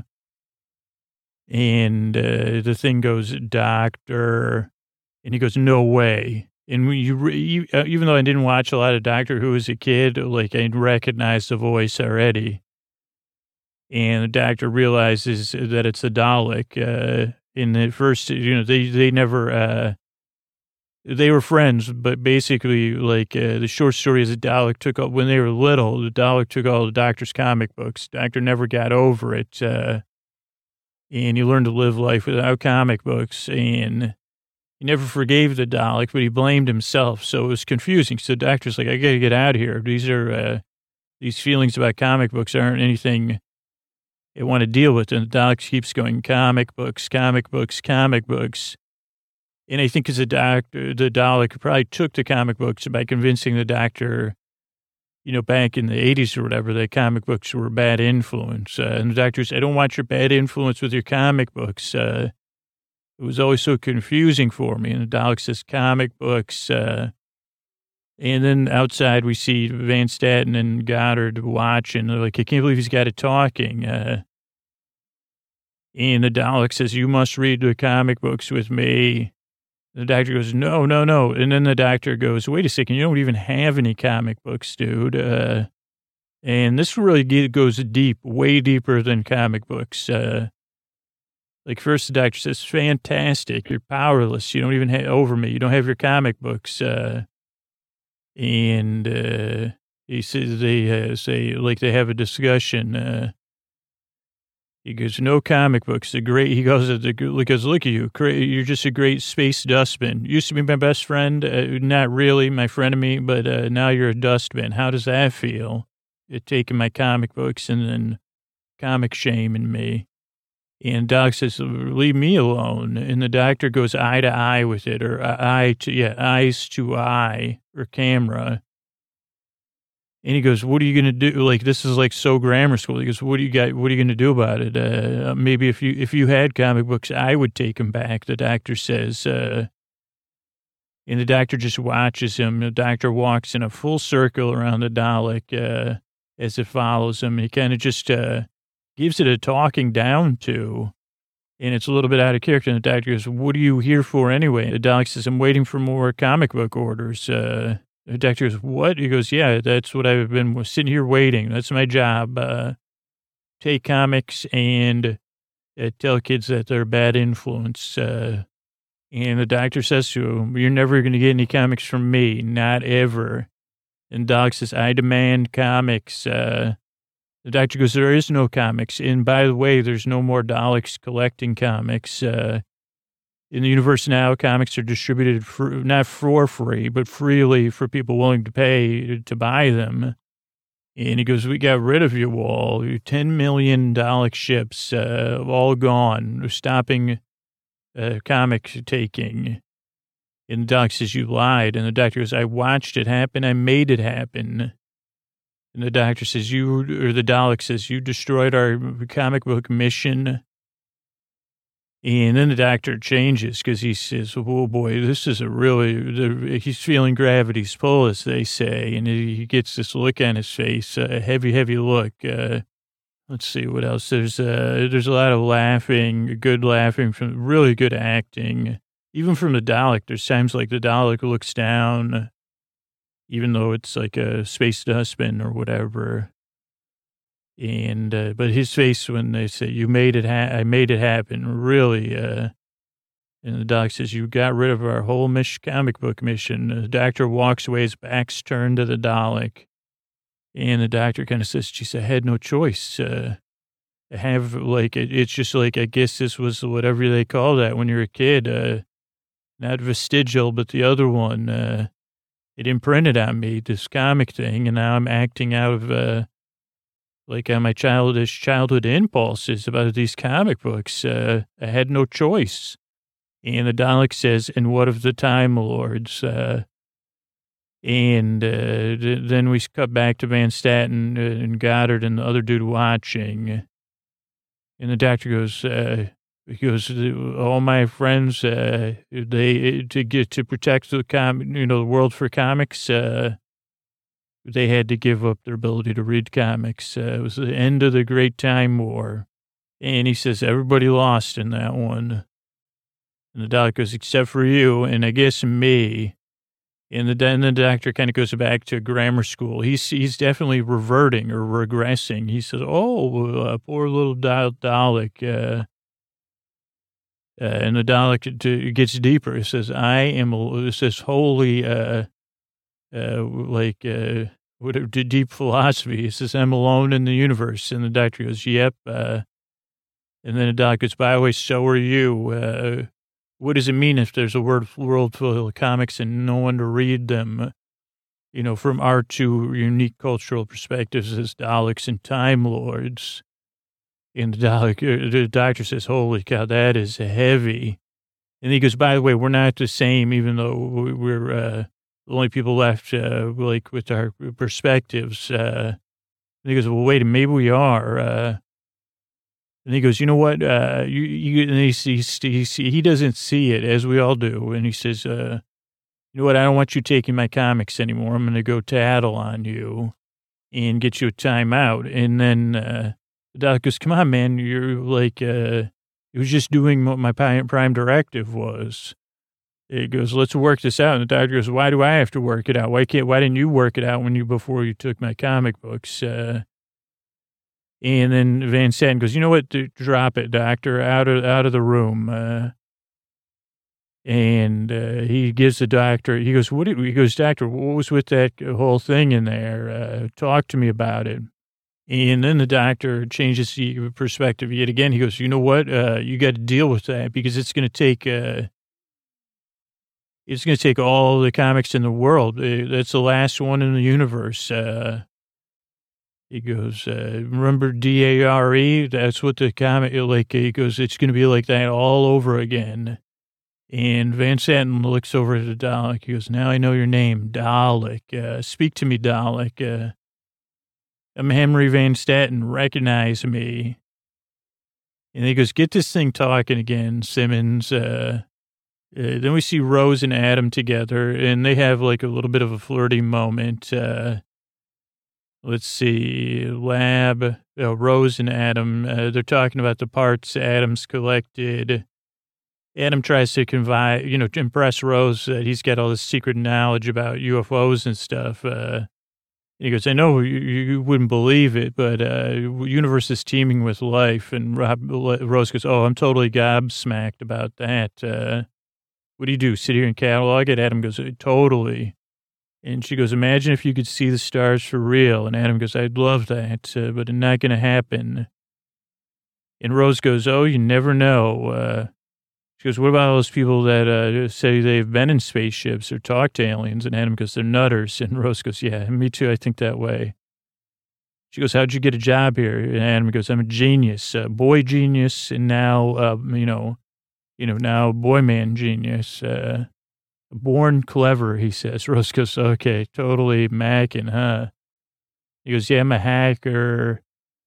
And the thing goes, doctor. And he goes, no way. And when even though I didn't watch a lot of Doctor Who as a kid, like I recognized the voice already. And the doctor realizes that it's a Dalek. In the first, they never, they were friends, but basically, like, the short story is the Dalek took up, when they were little, the Dalek took all the Doctor's comic books. Doctor never got over it. And he learned to live life without comic books. And he never forgave the Dalek, but he blamed himself. So it was confusing. So the Doctor's like, I got to get out of here. These feelings about comic books aren't anything I want to deal with. And the Dalek keeps going, comic books, comic books, comic books. And I think as the Dalek probably took the comic books by convincing the Doctor, back in the 80s or whatever, that comic books were a bad influence. And the Doctor said, I don't want your bad influence with your comic books. It was always so confusing for me. And the Dalek says, comic books. And then outside we see Van Staten and Goddard watching. They're like, I can't believe he's got it talking. And the Dalek says, you must read the comic books with me. The Doctor goes, no. And then the Doctor goes, wait a second, you don't even have any comic books, dude. And this really goes deep, way deeper than comic books. Like first the Doctor says, fantastic, you're powerless. You don't even have over me. You don't have your comic books. And he says, they say, like they have a discussion. He goes, no comic books. He goes, look at you. You're just a great space dustbin. Used to be my best friend. Not really my frenemy, but now you're a dustbin. How does that feel? You're taking my comic books and then comic shaming me. And Doc says, leave me alone. And the Doctor goes eye to eye with it, or eyes to eye, or camera. And he goes, what are you going to do? Like, this is like so grammar school. He goes, what are you going to do about it? Maybe if you had comic books, I would take them back, the Doctor says. And the Doctor just watches him. The Doctor walks in a full circle around the Dalek as it follows him. He kind of just gives it a talking down to, and it's a little bit out of character. And the Doctor goes, what are you here for anyway? The Dalek says, I'm waiting for more comic book orders. The Doctor goes, what? He goes, yeah, that's what I've been sitting here waiting. That's my job. Take comics and tell kids that they're a bad influence. And the Doctor says to him, you're never going to get any comics from me, not ever. And Doc says, I demand comics. The Doctor goes, there is no comics. And by the way, there's no more Daleks collecting comics. In the universe now, comics are distributed not for free, but freely for people willing to pay to buy them. And he goes, we got rid of you all. 10 million Dalek ships, all gone, stopping comic taking. And the Doc says, you lied. And the Doctor goes, I watched it happen. I made it happen. And the Doctor says, the Dalek says, you destroyed our comic book mission. And then the Doctor changes because he says, oh boy, this is he's feeling gravity's pull, as they say. And he gets this look on his face, a heavy, heavy look. Let's see what else. There's a lot of laughing, good laughing, from really good acting. Even from the Dalek, there's times like the Dalek looks down, even though it's like a space dustbin or whatever. And, but his face when they say, you made it, I made it happen, really, and the Doc says, you got rid of our whole comic book mission. The Doctor walks away, his back's turned to the Dalek. And the Doctor kind of says, geez, I had no choice. I have, like, it's just like, I guess this was whatever they call that when you're a kid, not vestigial, but the other one, it imprinted on me, this comic thing, and now I'm acting out of, like my childhood impulses about these comic books. I had no choice. And the Dalek says, and what of the Time Lords? And then we cut back to Van Staten and Goddard and the other dude watching. And the Doctor goes, because all my friends, they to protect the world for comics, they had to give up their ability to read comics. It was the end of the Great Time War, and he says everybody lost in that one. And the doctor goes, except for you, and I guess me. And the doctor kind of goes back to grammar school. He's definitely reverting or regressing. He says, "Oh, poor little Dalek." And the Dalek gets deeper. It says, "I am." It says, "Holy, deep philosophy." It says, "I'm alone in the universe." And the doctor goes, "Yep." And then the Dalek goes, "By the way, so are you." What does it mean if there's a world full of comics and no one to read them? From our two unique cultural perspectives as Daleks and Time Lords. And the doctor says, "Holy cow, that is heavy." And he goes, "By the way, we're not the same, even though we're the only people left, with our perspectives." And he goes, "Well, wait, maybe we are." And he goes, "You know what? And he doesn't see it as we all do. And he says, you know what? I don't want you taking my comics anymore. I'm going to go tattle on you and get you a timeout." And then the doc goes, "Come on, man. You're it was just doing what my prime directive was." He goes, "Let's work this out." And the doctor goes, "Why do I have to work it out? Why didn't you work it out before you took my comic books?" And then Van Staten goes, "You know what? Drop it, doctor, out of the room." And he gives the doctor, he goes, he goes, "Doctor, what was with that whole thing in there? Talk to me about it." And then the doctor changes the perspective yet again. He goes, "You know what? You got to deal with that because it's going to take all the comics in the world. That's the last one in the universe." He goes, "Remember DARE? That's what the comic, he goes, it's going to be like that all over again." And Van Staten looks over at the Dalek. He goes, "Now I know your name, Dalek. Speak to me, Dalek. I'm Henry Van Staten. Recognize me." And he goes, "Get this thing talking again, Simmons." Then we see Rose and Adam together, and they have a little bit of a flirty moment. Let's see, Rose and Adam, they're talking about the parts Adam's collected. Adam tries to to impress Rose that he's got all this secret knowledge about UFOs and stuff. He goes, "I know you wouldn't believe it, but universe is teeming with life." And Rose goes, "Oh, I'm totally gobsmacked about that. What do you do, sit here and catalog it?" Adam goes, "Totally." And she goes, "Imagine if you could see the stars for real." And Adam goes, "I'd love that, but it's not going to happen." And Rose goes, "Oh, you never know." She goes, "What about all those people that say they've been in spaceships or talked to aliens?" And Adam goes, "They're nutters." And Rose goes, "Yeah, me too. I think that way." She goes, "How'd you get a job here?" And Adam goes, "I'm a genius, boy genius, and now, now boy man genius. Born clever," he says. Rose goes, "Okay, totally macking, huh?" He goes, "Yeah, I'm a hacker."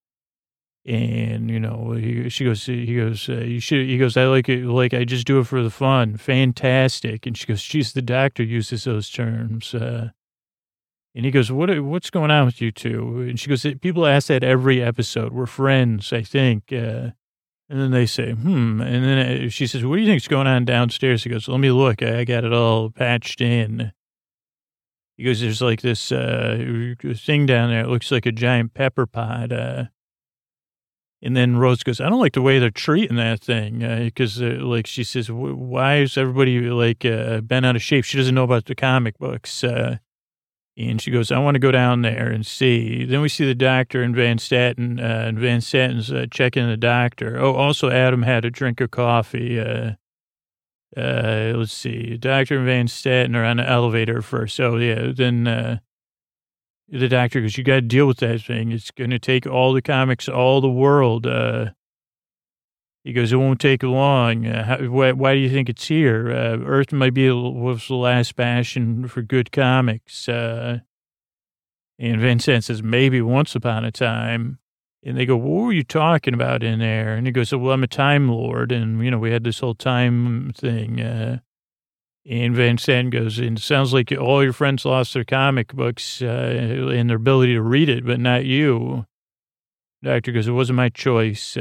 And, he goes, "You should," he goes, "I like it. I just do it for the fun. Fantastic." And she goes, "Geez, the doctor uses those terms." And he goes, "What's going on with you two?" And she goes, "People ask that every episode. We're friends, I think." And then they say, And then she says, "What do you think's going on downstairs?" He goes, "Let me look. I got it all patched in." He goes, "There's this thing down there. It looks like a giant pepper pot." And then Rose goes, "I don't like the way they're treating that thing." Because, she says, "Why is everybody, bent out of shape?" She doesn't know about the comic books. And she goes, "I want to go down there and see." Then we see the doctor and Van Staten, and Van Staten's checking the doctor. Oh, also Adam had a drink of coffee. Let's see. Doctor and Van Staten are on the elevator first. So, yeah, then the doctor goes, "You got to deal with that thing. It's going to take all the comics, all the world." He goes, "It won't take long. Why do you think it's here? Earth might be was the last bastion for good comics." And Van Sant says, "Maybe once upon a time." And they go, what were you talking about in there? And he goes, well, I'm a Time Lord. And, we had this whole time thing. And Van Stan goes, and it sounds like all your friends lost their comic books and their ability to read it, but not you. The doctor goes, it wasn't my choice.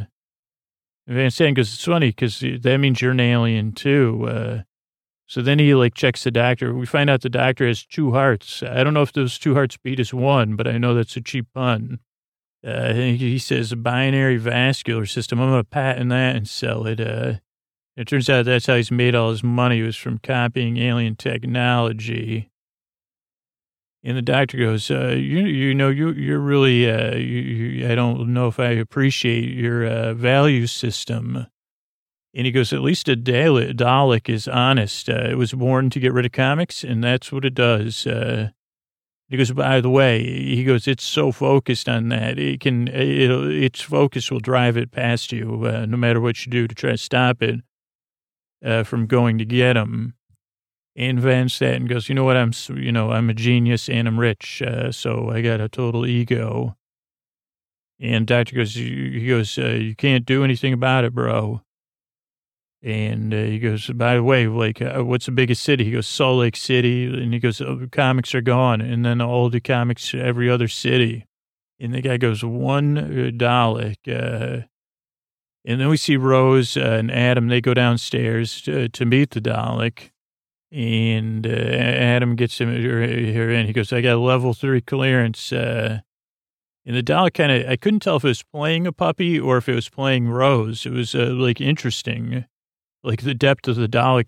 Van Stan goes, it's funny because that means you're an alien too. So then he checks the doctor. We find out the doctor has two hearts. I don't know if those two hearts beat as one, but I know that's a cheap pun. He says a binary vascular system. I'm going to patent that and sell it. It turns out that's how he's made all his money, was from copying alien technology. And the doctor goes, you're really, I don't know if I appreciate your value system. And he goes, at least a Dalek is honest. It was born to get rid of comics, and that's what it does. He goes, by the way, it's so focused on that. Its focus will drive it past you, no matter what you do to try to stop it from going to get him. And Van Staten goes, you know what? I'm a genius and I'm rich. So I got a total ego. And doctor goes, you can't do anything about it, bro. And he goes, by the way, what's the biggest city? He goes, Salt Lake City. And he goes, oh, comics are gone. And then all the comics, every other city. And the guy goes, one Dalek. And then we see Rose and Adam. They go downstairs to meet the Dalek. And Adam gets him her in. He goes, I got level 3 clearance. And the Dalek I couldn't tell if it was playing a puppy or if it was playing Rose. It was interesting. The depth of the Dalek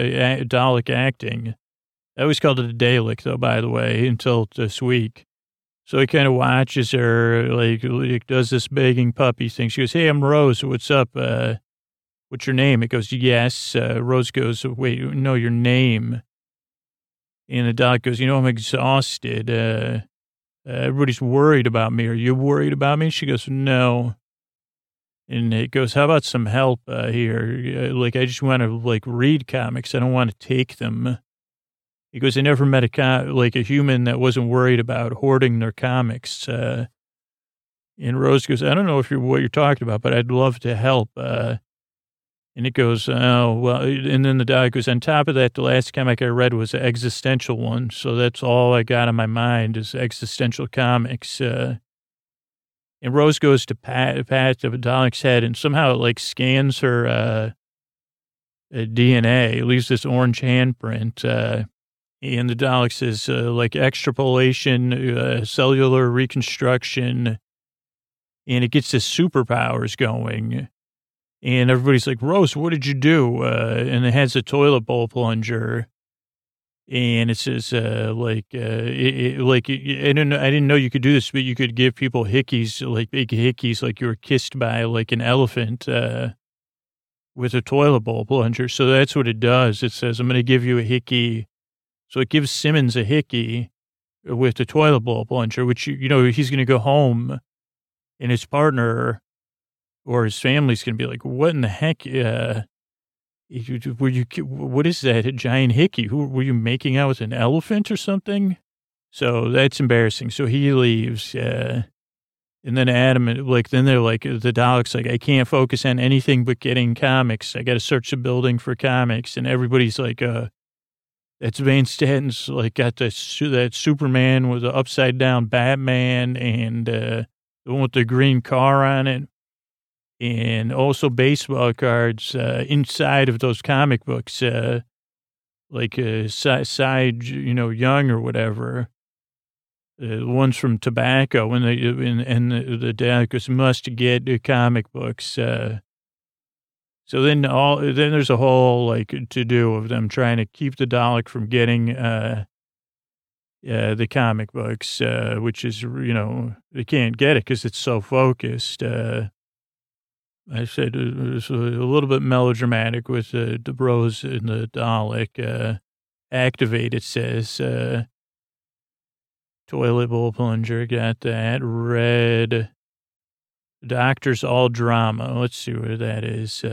acting. I always called it a Dalek, though, by the way, until this week. So he kind of watches her, does this begging puppy thing. She goes, hey, I'm Rose. What's up? What's your name? It goes, yes. Rose goes, wait, no, your name. And the Dalek goes, I'm exhausted. Everybody's worried about me. Are you worried about me? She goes, no. And it goes, how about some help here? I just want to, read comics. I don't want to take them. He goes, I never met a human that wasn't worried about hoarding their comics. And Rose goes, I don't know what you're talking about, but I'd love to help. And it goes, oh, well, and then the guy goes, on top of that, the last comic I read was an existential one. So that's all I got on my mind is existential comics. And Rose goes to pat the Dalek's head, and somehow it scans her DNA. It leaves this orange handprint. And the Dalek says, extrapolation, cellular reconstruction, and it gets his superpowers going. And everybody's like, Rose, what did you do? And it has a toilet bowl plunger. And it says, I didn't know you could do this, but you could give people hickeys, big hickeys, like you were kissed by an elephant with a toilet bowl plunger. So that's what it does. It says, I'm going to give you a hickey. So it gives Simmons a hickey with the toilet bowl plunger, which, he's going to go home and his partner or his family's going to be like, what in the heck? What is that? A giant hickey? Were you making out with an elephant or something? So that's embarrassing. So he leaves. And then Adam, then they're the Dalek's I can't focus on anything but getting comics. I got to search the building for comics. And everybody's that's Van Statten's got that Superman with the upside down Batman and the one with the green car on it. And also baseball cards inside of those comic books, Side, Young or whatever. The ones from Tobacco, and the Daleks must get comic books. So then there's a whole to do of them trying to keep the Dalek from getting the comic books, which is they can't get it because it's so focused. I said it was a little bit melodramatic with the Rose and the Dalek. Activate, it says. Toilet bowl plunger, got that. Red. Doctors all drama. Let's see what that is.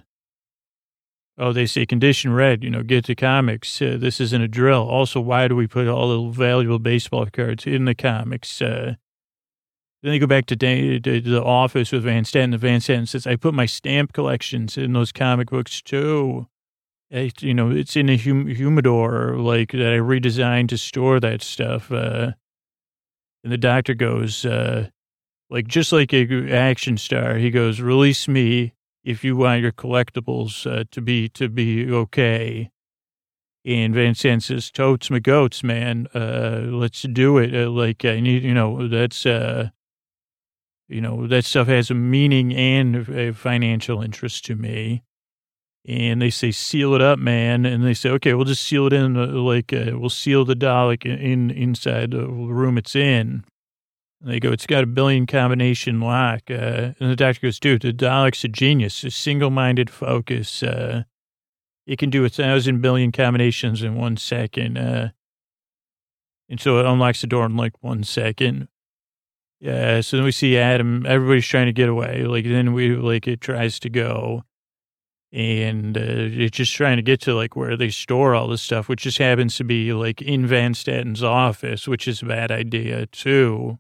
They say condition red, get the comics. This isn't a drill. Also, why do we put all the valuable baseball cards in the comics? The Then they go back to the office with Van Staten. And Van Staten says, I put my stamp collections in those comic books too. It's in a humidor, like, that I redesigned to store that stuff. And the doctor goes, just like a action star, he goes, release me if you want your collectibles to be okay. And Van Sant says, totes my goats, man. Let's do it. I need, that's, that stuff has a meaning and a financial interest to me. And they say, seal it up, man. And they say, okay, we'll just seal it in, we'll seal the Dalek inside the room it's in. And they go, it's got a billion combination lock. And the doctor goes, dude, the Dalek's a genius, a single-minded focus. It can do 1,000 billion combinations in 1 second. And so it unlocks the door in 1 second. Yeah, so then we see Adam, everybody's trying to get away. It tries to go. And it's just trying to get to, where they store all this stuff, which just happens to be, in Van Staten's office, which is a bad idea, too.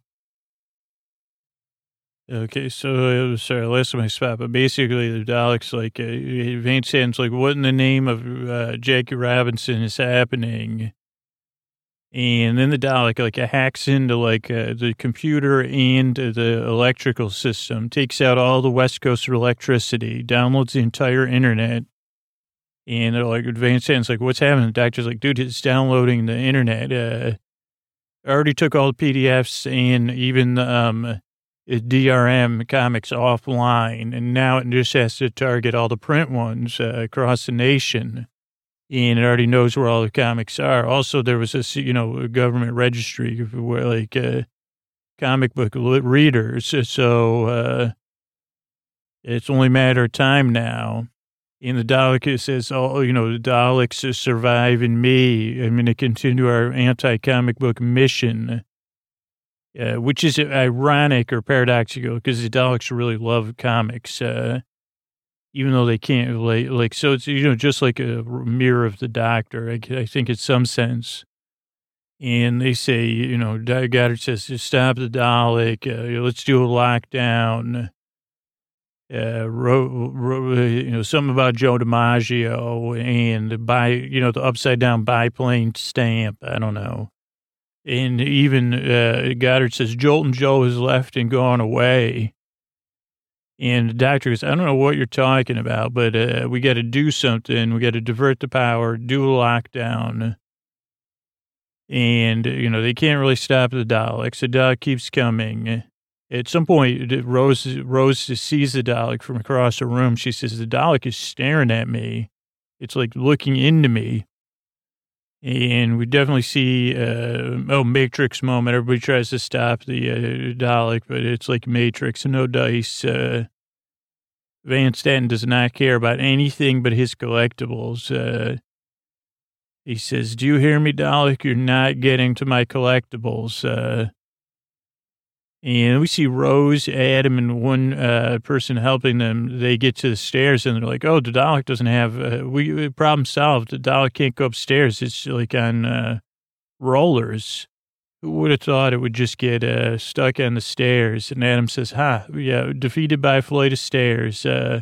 Okay, so, sorry, I lost my spot, but basically the Dalek's Van Staten's what in the name of Jackie Robinson is happening? And then the Dalek, hacks into, the computer and the electrical system, takes out all the West Coast electricity, downloads the entire internet. And they're Van Staten's what's happening? The doctor's dude, it's downloading the internet. I already took all the PDFs and even the DRM comics offline, and now it just has to target all the print ones across the nation. And it already knows where all the comics are. Also, there was this, a government registry where, comic book readers. So it's only a matter of time now. And the Dalek says, the Daleks survive in me. I'm going to continue our anti-comic book mission, which is ironic or paradoxical because the Daleks really love comics. Even though they can't, so it's, just like a mirror of the Doctor, I think in some sense. And they say, Goddard says, stop the Dalek, let's do a lockdown. Something about Joe DiMaggio and the upside down biplane stamp, I don't know. And even Goddard says, Jolton Joe has left and gone away. And the doctor goes, I don't know what you're talking about, but we got to do something. We got to divert the power, do a lockdown. And, they can't really stop the Daleks. The Dalek keeps coming. At some point, Rose sees the Dalek from across the room. She says, the Dalek is staring at me. It's looking into me. And we definitely see, Matrix moment. Everybody tries to stop the Dalek, but it's like Matrix, no dice. Van Staten does not care about anything but his collectibles. He says, do you hear me, Dalek? You're not getting to my collectibles. And we see Rose, Adam, and one person helping them. They get to the stairs, and they're like, oh, the Dalek doesn't have, problem solved. The Dalek can't go upstairs. It's on rollers. Who would have thought it would just get stuck on the stairs? And Adam says, defeated by a flight of stairs. And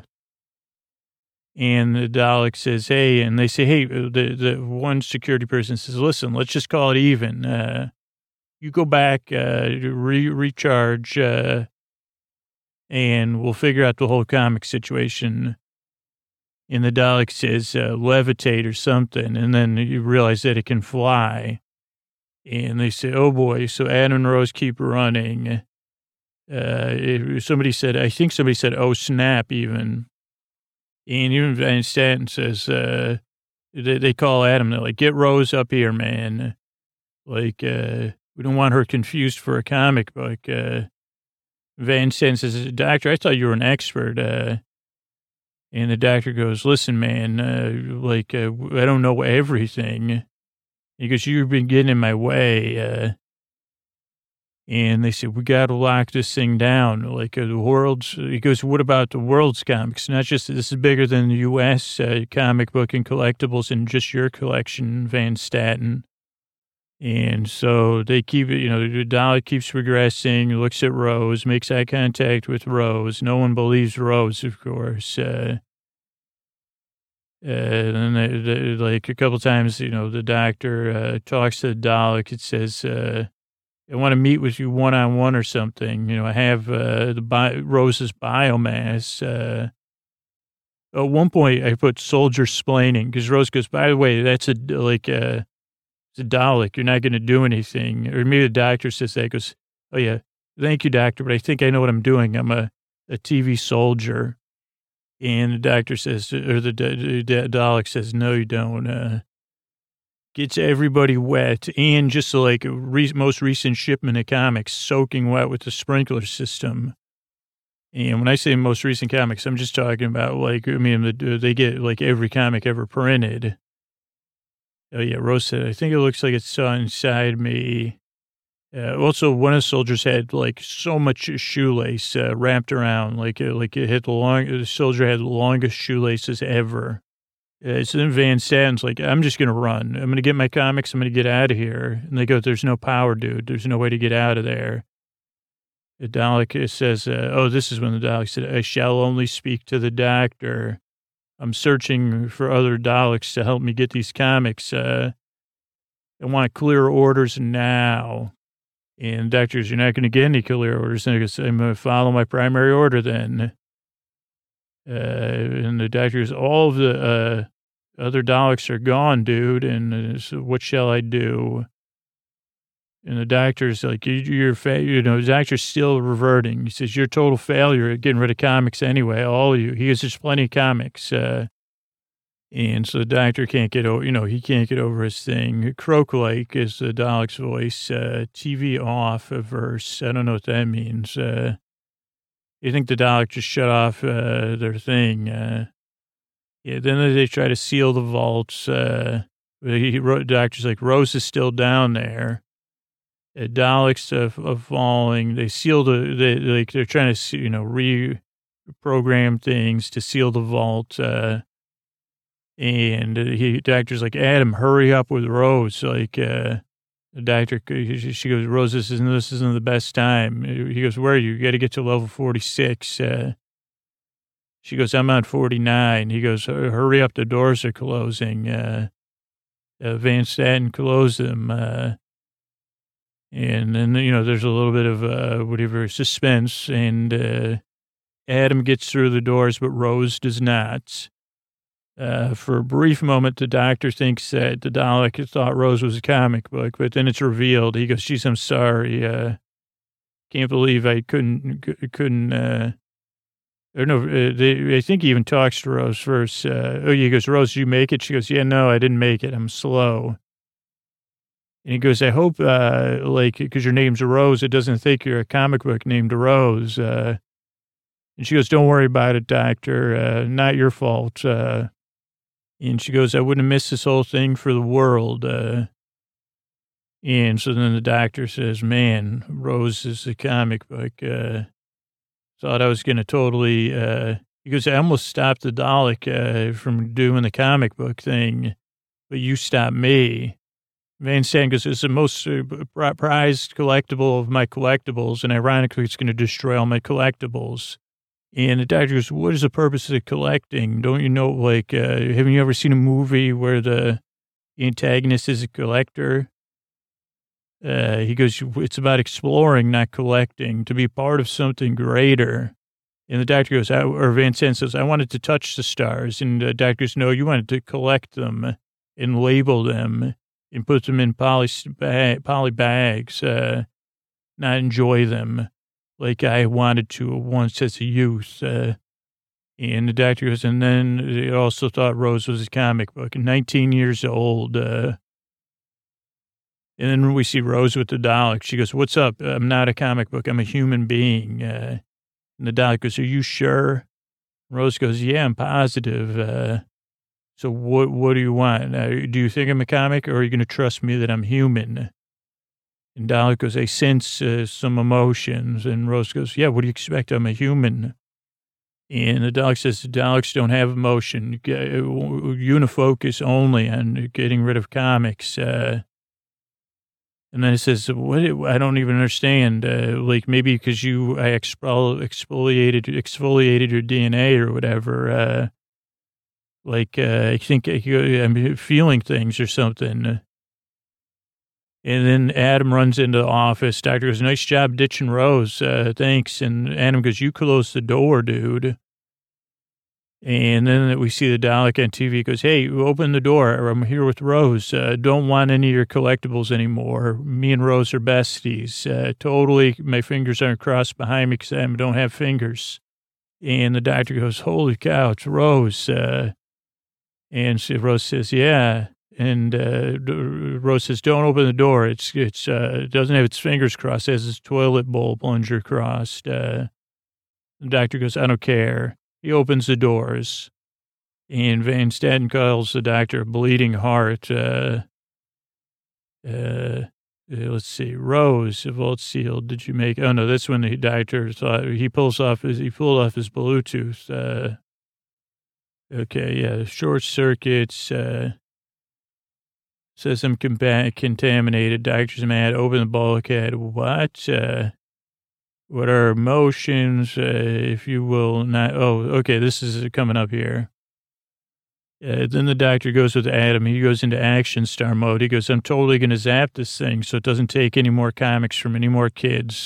the Dalek says, hey, and they say, hey, the one security person says, listen, let's just call it even. You go back, recharge, and we'll figure out the whole comic situation. And the Dalek says, levitate or something. And then you realize that it can fly. And they say, oh boy. So Adam and Rose keep running. Somebody said, oh snap even. And even Van Staten says, they call Adam. They're like, get Rose up here, man. We don't want her confused for a comic book. Van Staten says, doctor, I thought you were an expert. And the doctor goes, listen, man, I don't know everything. He goes, you've been getting in my way. And they said, we got to lock this thing down. The world's, he goes, what about the world's comics? Not just, this is bigger than the U.S. Comic book and collectibles and just your collection, Van Staten. And so they keep, the Dalek keeps progressing, looks at Rose, makes eye contact with Rose. No one believes Rose, of course. And then, like a couple times, the doctor talks to the Dalek. It says, I want to meet with you one-on-one or something. I have Rose's biomass. At one point, I put soldier splaining because Rose goes, by the way, that's it's a Dalek. You're not going to do anything. Or maybe the doctor says that. Goes, oh, yeah, thank you, doctor, but I think I know what I'm doing. I'm a TV soldier. And the doctor says, or the Dalek says, no, you don't. Gets everybody wet. And just like most recent shipment of comics, soaking wet with the sprinkler system. And when I say most recent comics, I'm just talking about they get like every comic ever printed. Oh, yeah, Rose said, I think it looks like it saw inside me. Also, one of the soldiers had like so much shoelace wrapped around, like it hit the soldier had the longest shoelaces ever. So then Van Statten's like, I'm just going to run. I'm going to get my comics. I'm going to get out of here. And they go, there's no power, dude. There's no way to get out of there. The Dalek says, this is when the Dalek said, I shall only speak to the doctor. I'm searching for other Daleks to help me get these comics. I want clear orders now. And doctors, you're not going to get any clear orders. And I'm going to follow my primary order then. And the doctor goes, all of the other Daleks are gone, dude. And so what shall I do? And the doctor's like, the doctor's still reverting. He says, you're a total failure at getting rid of comics anyway, all of you. He goes, there's plenty of comics. And so the doctor can't get over, he can't get over his thing. Croak-like is the Dalek's voice. TV off, a verse. I don't know what that means. You think the Dalek just shut off their thing. Then they try to seal the vaults. The doctor's like, Rose is still down there. Daleks falling. They seal they're trying to, reprogram things to seal the vault. And doctor's like, Adam, hurry up with Rose. Like, the doctor, she goes, Rose, this isn't the best time. He goes, where are you? You got to get to level 46. She goes, I'm on 49. He goes, hurry up, the doors are closing. Van Statten closed them. And then, there's a little bit of suspense. And Adam gets through the doors, but Rose does not. For a brief moment, the doctor thinks that the Dalek thought Rose was a comic book, but then it's revealed. He goes, geez, I'm sorry. Can't believe I couldn't, I think he even talks to Rose first. He goes, Rose, did you make it? She goes, yeah, no, I didn't make it. I'm slow. And he goes, I hope, because your name's Rose, it doesn't think you're a comic book named Rose. And she goes, don't worry about it, doctor. Not your fault. And she goes, I wouldn't have missed this whole thing for the world. And so then the doctor says, man, Rose is a comic book. Thought I was going to totally, he goes, I almost stopped the Dalek from doing the comic book thing, but you stopped me. Van Statten goes, it's the most prized collectible of my collectibles, and ironically, it's going to destroy all my collectibles. And the doctor goes, what is the purpose of collecting? Don't you know, haven't you ever seen a movie where the antagonist is a collector? He goes, it's about exploring, not collecting, to be part of something greater. And the doctor goes, or Van Statten says, I wanted to touch the stars. And the doctor goes, no, you wanted to collect them and label them and put them in poly bags, not enjoy them like I wanted to once as a youth. And the doctor goes, and then they also thought Rose was a comic book, 19 years old. And then we see Rose with the Dalek. She goes, what's up? I'm not a comic book. I'm a human being. And the Dalek goes, are you sure? Rose goes, yeah, I'm positive. So what do you want? Do you think I'm a comic, or are you going to trust me that I'm human? And Dalek goes, I sense some emotions. And Rose goes, yeah, what do you expect? I'm a human. And the Dalek says, the Daleks don't have emotion. Unifocus only on getting rid of comics. And then it says, "What? I don't even understand. Like maybe because I exfoliated your DNA or whatever. I think I'm feeling things or something." And then Adam runs into the office. Doctor goes, "Nice job ditching Rose. Thanks." And Adam goes, "You close the door, dude." And then we see the Dalek on TV. He goes, "Hey, open the door. I'm here with Rose. Don't want any of your collectibles anymore. Me and Rose are besties. Totally, my fingers aren't crossed behind me because I don't have fingers." And the doctor goes, "Holy cow, it's Rose." Rose says, "Yeah." And Rose says, "Don't open the door. It doesn't have its fingers crossed. It has its toilet bowl plunger crossed." The doctor goes, "I don't care." He opens the doors, and Van Staden calls the doctor a bleeding heart. Let's see, Rose, vault sealed. Did you make? Oh no, that's when the doctor thought he pulled off his Bluetooth. Okay, yeah, short circuits. Says I'm contaminated. Doctor's mad. Open the bulkhead. What? What are emotions, if you will not? Oh, okay, this is coming up here. Then the doctor goes with Adam. He goes into action star mode. He goes, "I'm totally going to zap this thing so it doesn't take any more comics from any more kids.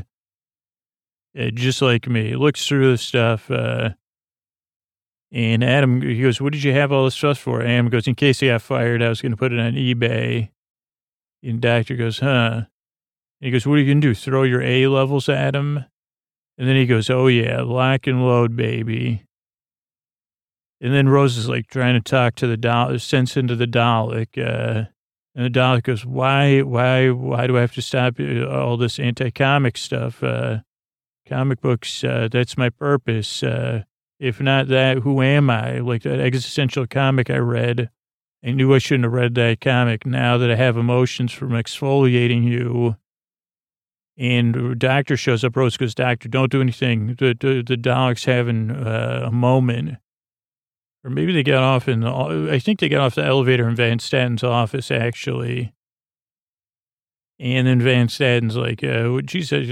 Just like me." He looks through the stuff. And Adam, he goes, "What did you have all this stuff for?" Adam goes, "In case I got fired, I was going to put it on eBay." And doctor goes, "Huh?" He goes, "What are you going to do? Throw your A levels at him?" And then he goes, "Oh, yeah, lock and load, baby." And then Rose is like trying to talk to the Dalek, sense into the Dalek. And the Dalek goes, why do I have to stop all this anti-comic stuff? Comic books, that's my purpose. If not that, who am I? Like that existential comic I read. I knew I shouldn't have read that comic. Now that I have emotions from exfoliating you. And the doctor shows up. Rose goes, "Doctor, don't do anything." The Dalek's having a moment. Or maybe they got off I think they got off the elevator in Van Staden's office, actually. And then Van Staden's like, she says,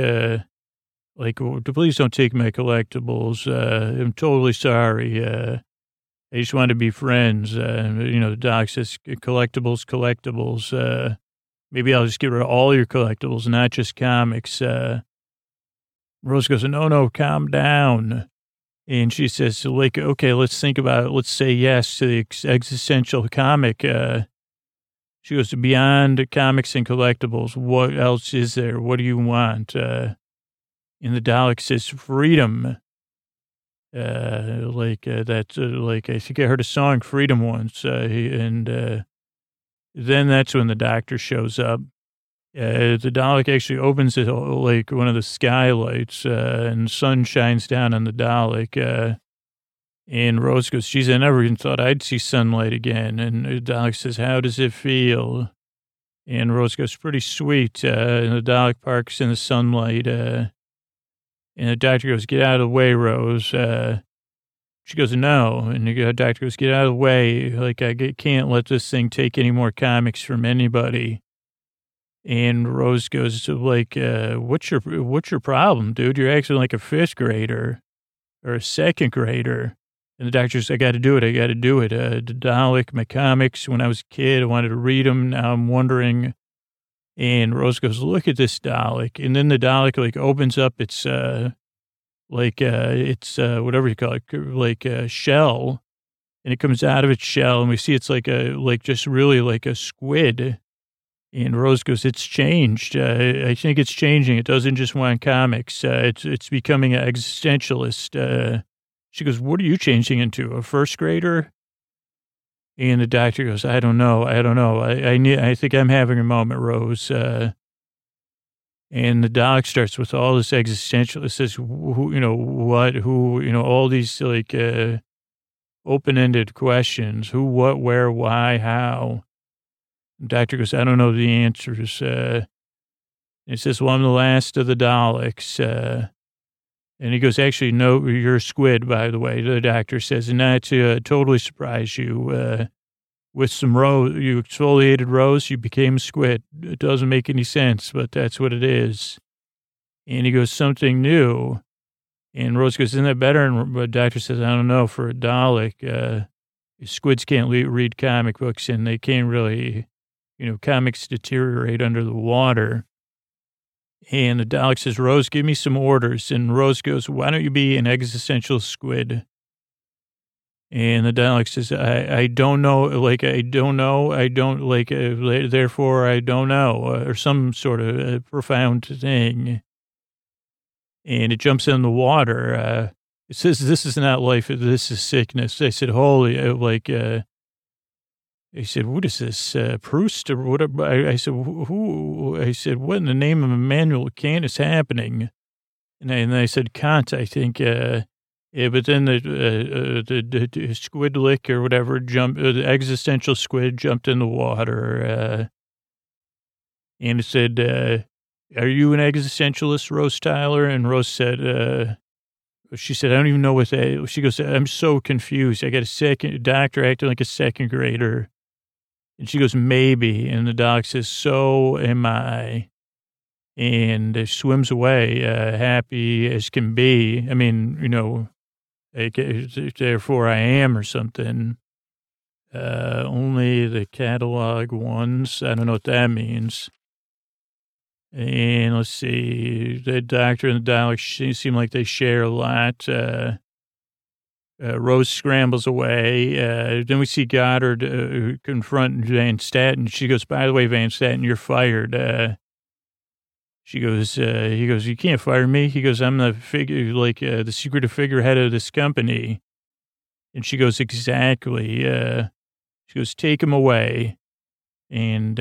"Please don't take my collectibles. I'm totally sorry. I just want to be friends." The doc says, collectibles. Maybe I'll just get rid of all your collectibles, not just comics. Rose goes, "No, calm down." And she says, "Okay, let's think about it. Let's say yes to the existential comic." She goes, "Beyond comics and collectibles, what else is there? What do you want?" And the Dalek says, "Freedom." I think I heard a song, Freedom, once. Then that's when the doctor shows up. The Dalek actually opens it, one of the skylights, and sun shines down on the Dalek. And Rose goes, "Geez, I never even thought I'd see sunlight again." And the Dalek says, "How does it feel?" And Rose goes, "Pretty sweet." And the Dalek parks in the sunlight. And the doctor goes, "Get out of the way, Rose." She goes, "No." And the doctor goes, "Get out of the way. I can't let this thing take any more comics from anybody." And Rose goes, "What's your problem, dude? You're acting like a fifth grader or a second grader." And the doctor says, "I got to do it. The Dalek, my comics, when I was a kid, I wanted to read them. Now I'm wondering." And Rose goes, "Look at this Dalek." And then the Dalek, opens up its, whatever you call it, shell. And it comes out of its shell, and we see it's just really like a squid. And Rose goes, "It's changed. I think it's changing. It doesn't just want comics. It's becoming an existentialist." She goes, "What are you changing into, a first grader?" And the doctor goes, I don't know. I think I'm having a moment, Rose." And the Dalek starts with all this existential. It says, all these open-ended questions. Who, what, where, why, how. The doctor goes, "I don't know the answers." It says, "Well, I'm the last of the Daleks." And he goes, "Actually, no, you're a squid, by the way." The doctor says, "And not to totally surprise you. with some rose. You exfoliated rose, you became a squid. It doesn't make any sense, but that's what it is. And he goes, something new. And Rose goes, isn't that better? And the doctor says, I don't know, for a Dalek, squids can't read comic books, and they can't really, comics deteriorate under the water. And the Dalek says, Rose, give me some orders. And Rose goes, why don't you be an existential squid? And the Dalek says, I don't know, therefore I don't know, or some sort of profound thing. And it jumps in the water. It says, this is not life, this is sickness. I said, holy, he said, what is this, Proust or whatever? I said, who? I said, what in the name of Immanuel Kant is happening? And I said, Kant, I think, but then the squid lick or whatever the existential squid jumped in the water. And it said, are you an existentialist, Rose Tyler? And Rose said, she said, I don't even know what that, she goes, I'm so confused. I got a doctor acting like a second grader. And she goes, maybe. And the doc says, so am I. And swims away, happy as can be. I mean, therefore I am or something. Only the catalog ones. I don't know what that means. And let's see, the doctor and the Dalek seem like they share a lot. Rose scrambles away. Then we see Goddard confront Van Statten. She goes, by the way, Van Statten, you're fired. He goes, you can't fire me. He goes, I'm the the secretive figurehead of this company. And she goes, exactly. She goes, take him away. And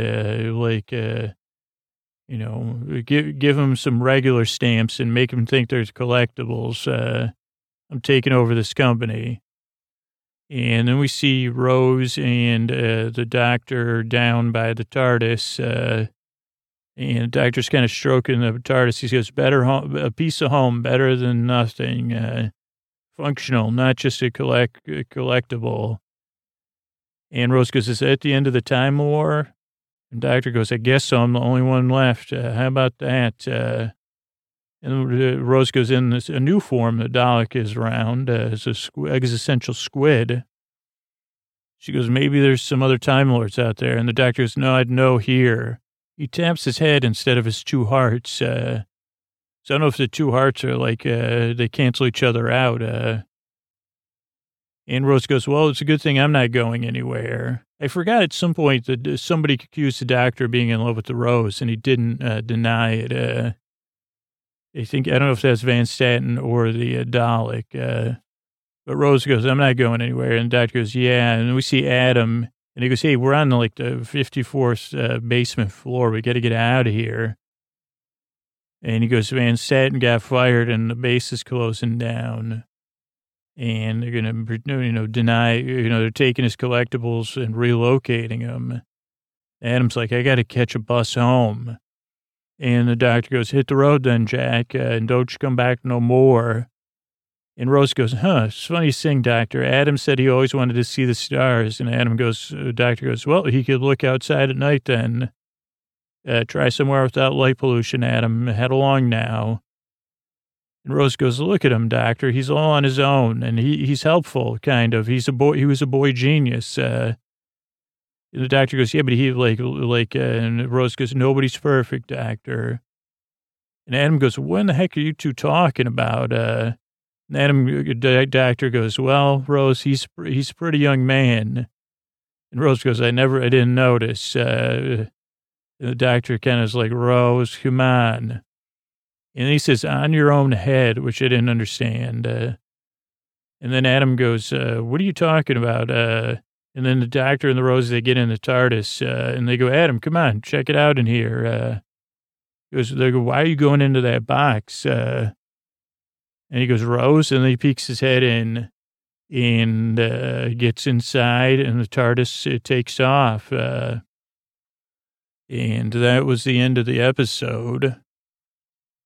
give them some regular stamps and make them think there's collectibles. I'm taking over this company. And then we see Rose and the doctor down by the TARDIS. And the doctor's kind of stroking the TARDIS. He goes, a piece of home, better than nothing. Functional, not just a collectible. And Rose goes, is that the end of the Time War? And Doctor goes, I guess so. I'm the only one left. How about that? And Rose goes, in a new form, the Dalek is around as a existential squid. She goes, maybe there's some other Time Lords out there. And the Doctor goes, no, I'd know here. He taps his head instead of his two hearts. So I don't know if the two hearts are they cancel each other out. And Rose goes, well, it's a good thing I'm not going anywhere. I forgot at some point that somebody accused the doctor of being in love with the Rose, and he didn't deny it. I don't know if that's Van Statten or the Dalek. But Rose goes, I'm not going anywhere. And the doctor goes, yeah. And we see Adam, and he goes, hey, we're on the 54th basement floor. We got to get out of here. And he goes, Van Statten got fired, and the base is closing down. And they're going to, deny, they're taking his collectibles and relocating them. Adam's like, I got to catch a bus home. And the doctor goes, hit the road then, Jack, and don't you come back no more. And Rose goes, it's funny thing, doctor. Adam said he always wanted to see the stars. And doctor goes, well, he could look outside at night then. Try somewhere without light pollution, Adam. Head along now. And Rose goes, look at him, doctor. He's all on his own, and he's helpful, kind of. He was a boy genius. And the doctor goes, yeah, but he and Rose goes, nobody's perfect, doctor. And Adam goes, what in the heck are you two talking about? And doctor goes, well, Rose, he's a pretty young man. And Rose goes, I didn't notice. And the doctor kind of is like, Rose, come on. And he says, on your own head, which I didn't understand. And then Adam goes, what are you talking about? And then the doctor and the Rose, they get in the TARDIS, and they go, Adam, come on, check it out in here. They go, why are you going into that box? And he goes, Rose, and then he peeks his head in and gets inside, and the TARDIS takes off. And that was the end of the episode.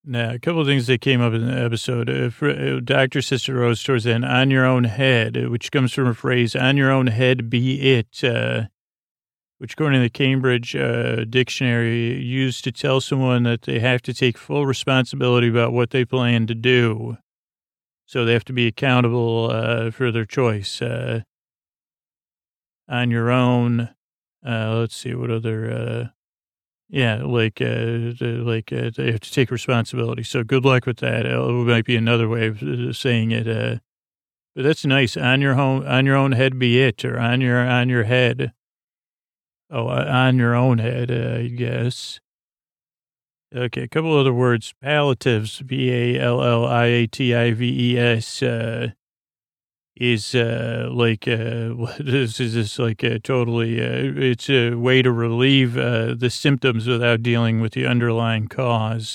Now, a couple of things that came up in the episode. Dr. Sister Rose towards the end, on your own head, which comes from a phrase, on your own head be it, which according to the Cambridge Dictionary, used to tell someone that they have to take full responsibility about what they plan to do. So they have to be accountable for their choice. On your own, let's see, what other... they have to take responsibility. So good luck with that. It might be another way of saying it. But that's nice. On your own head be it, or on your head. Oh, on your own head, I guess. Okay, a couple other words. Palliatives, Palliatives, is this is just like a totally, it's a way to relieve the symptoms without dealing with the underlying cause.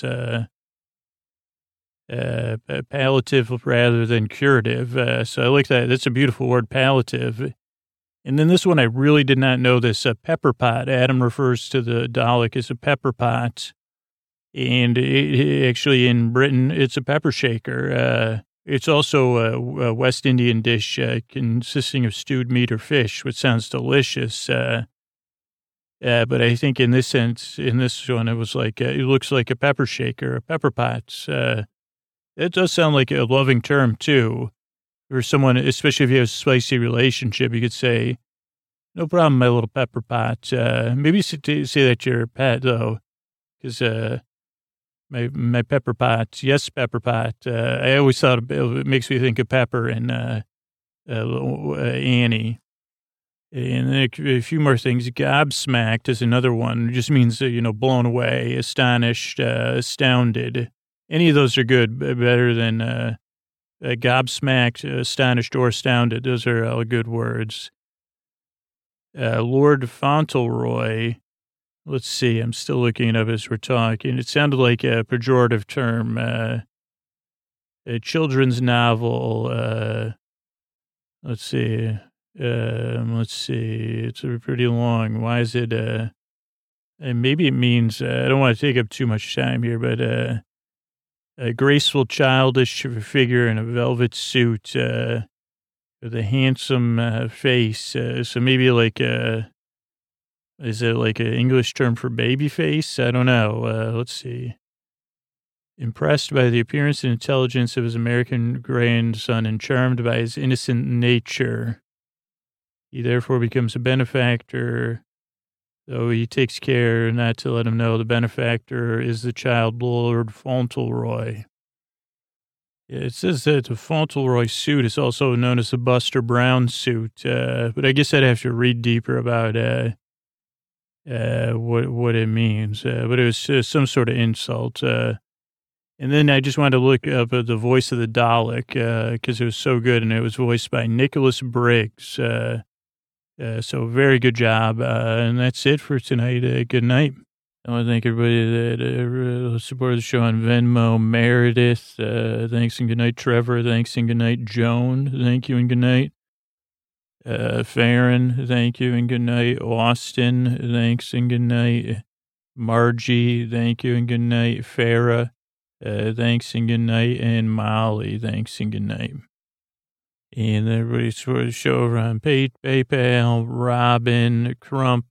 Palliative rather than curative. So I like that. That's a beautiful word, palliative. And then this one, I really did not know this, a pepper pot. Adam refers to the Dalek as a pepper pot. And actually in Britain, it's a pepper shaker. It's also a West Indian dish consisting of stewed meat or fish, which sounds delicious. But I think in this sense, in this one, it was like, it looks like a pepper shaker, a pepper pot. It does sound like a loving term, too. For someone, especially if you have a spicy relationship, you could say, no problem, my little pepper pot. Maybe say that to your pet, though, because my pepper pot, yes, pepper pot. I always thought it makes me think of Pepper and Annie. And then a few more things. Gobsmacked is another one. It just means, blown away, astonished, astounded. Any of those are good, better than gobsmacked, astonished, or astounded. Those are all good words. Lord Fauntleroy. Let's see. I'm still looking it up as we're talking. It sounded like a pejorative term. A children's novel. Let's see. It's pretty long. Why is it? And maybe it means. I don't want to take up too much time here, but a graceful, childish figure in a velvet suit with a handsome face. So maybe like is it like an English term for baby face? I don't know. Let's see. Impressed by the appearance and intelligence of his American grandson and charmed by his innocent nature, he therefore becomes a benefactor, though he takes care not to let him know the benefactor is the child Lord Fauntleroy. It says that the Fauntleroy suit is also known as the Buster Brown suit, but I guess I'd have to read deeper about what it means. But it was some sort of insult. And then I just wanted to look up the voice of the Dalek because it was so good, and it was voiced by Nicholas Briggs. So very good job. And that's it for tonight. Good night. I want to thank everybody that supported the show on Venmo. Meredith, thanks and good night. Trevor, thanks and good night. Joan, thank you and good night. Farron, thank you and good night. Austin, thanks and good night. Margie, thank you and good night. Farah, thanks and good night. And Molly, thanks and good night. And everybody supported the show over on PayPal. Robin, Crump,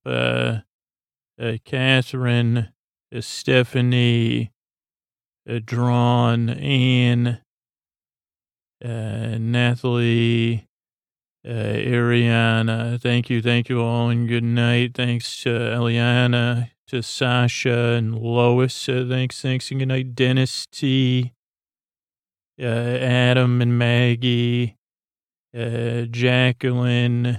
Catherine, Stephanie, Drawn, Ann, Nathalie, Ariana. Thank you all, and good night. Thanks to Eliana, to Sasha and Lois. Thanks, and good night. Dennis T, Adam and Maggie, Jacqueline,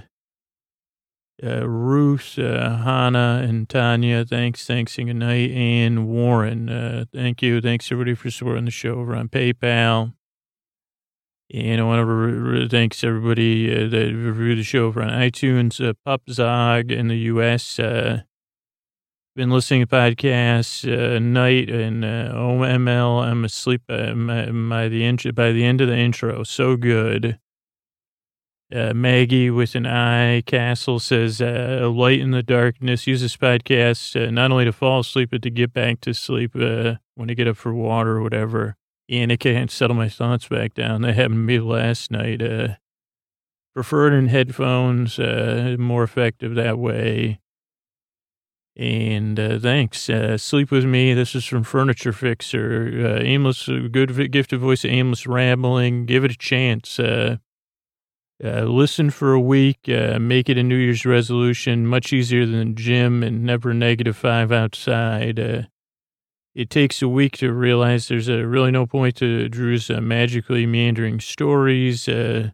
Ruth, Hannah, and Tanya. Thanks, and good night. And Warren, thank you. Thanks, everybody, for supporting the show over on PayPal. And I want to thanks everybody that reviewed the show over on iTunes. Pupzog in the U.S. Been listening to podcasts night, and OML. I'm asleep by the end of the intro. So good. Maggie with an I. Castle says, a light in the darkness. Use this podcast not only to fall asleep, but to get back to sleep. when I get up for water or whatever, and I can't settle my thoughts back down. That happened to me last night. Preferred in headphones, more effective that way. And thanks. Sleep with me. This is from Furniture Fixer. Aimless, good gifted voice of aimless rambling. Give it a chance. Listen for a week. Make it a New Year's resolution. Much easier than gym and never -5 outside. It takes a week to realize there's really no point to Drew's magically meandering stories.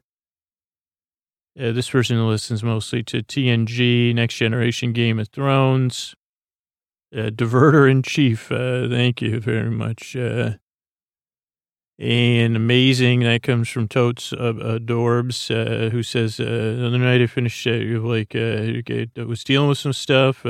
This person listens mostly to TNG, Next Generation, Game of Thrones. Diverter in chief. Thank you very much. And amazing. That comes from Totes Adorbs, who says, the other night I finished, I was dealing with some stuff,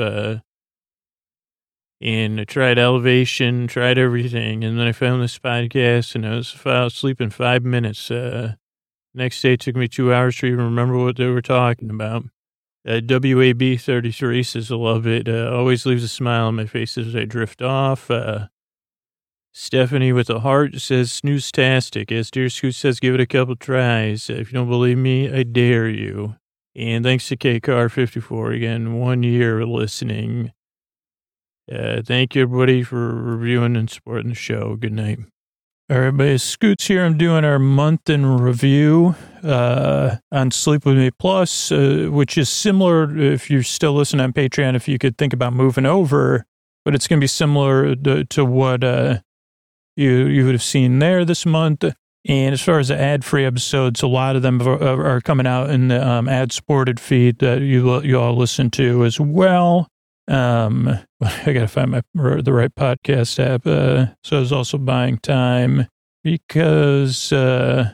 and I tried Elevation, tried everything, and then I found this podcast, and I was asleep in 5 minutes. Next day, it took me 2 hours to even remember what they were talking about. WAB33 says, I love it. Always leaves a smile on my face as I drift off. Stephanie with a heart says, snooze-tastic. As Dear Scoot says, give it a couple tries. If you don't believe me, I dare you. And thanks to KCar54 again, 1 year listening. Thank you, everybody, for reviewing and supporting the show. Good night. All right, everybody, Scoots here. I'm doing our month in review on Sleep With Me Plus, which is similar, if you're still listening on Patreon, if you could think about moving over, but it's going to be similar to what you would have seen there this month. And as far as the ad-free episodes, a lot of them are coming out in the ad-supported feed that you all listen to as well. I got to find the right podcast app. So I was also buying time because, so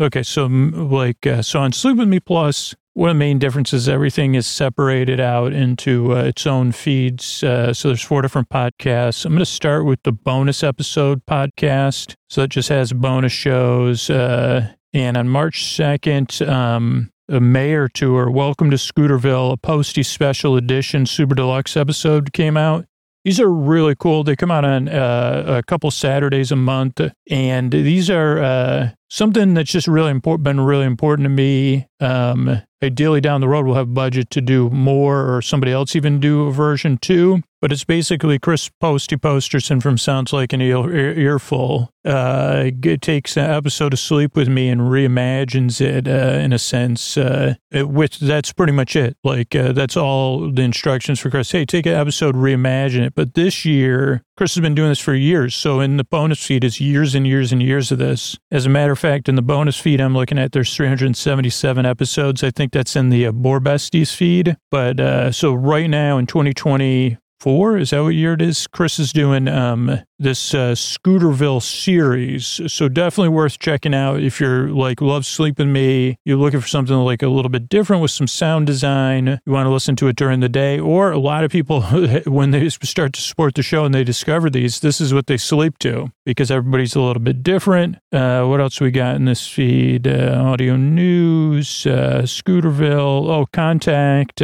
on Sleep With Me Plus, one of the main differences, everything is separated out into its own feeds. So there's 4 different podcasts. I'm going to start with the bonus episode podcast. So it just has bonus shows. And on March 2nd, a Mayor Tour, Welcome to Scooterville, a Posty Special Edition Super Deluxe episode came out. These are really cool. They come out on a couple Saturdays a month, and these are something that's just been really important to me. Ideally, down the road, we'll have budget to do more, or somebody else even do a version 2. But it's basically Chris Posty Posterson from Sounds Like an Earful. Takes an episode of Sleep With Me and reimagines it in a sense. That's pretty much it. That's all the instructions for Chris. Hey, take an episode, reimagine it. But this year, Chris has been doing this for years. So in the bonus feed, it's years and years and years of this. As a matter of fact, in the bonus feed I'm looking at, there's 377 episodes. I think that's in the Boar Besties feed. But so right now in 2024, is that what year it is? Chris is doing this Scooterville series. So definitely worth checking out if you're love Sleep With Me. You're looking for something a little bit different with some sound design. You want to listen to it during the day. Or a lot of people, when they start to support the show and they discover these, this is what they sleep to because everybody's a little bit different. What else we got in this feed? Audio news, Scooterville, Contact,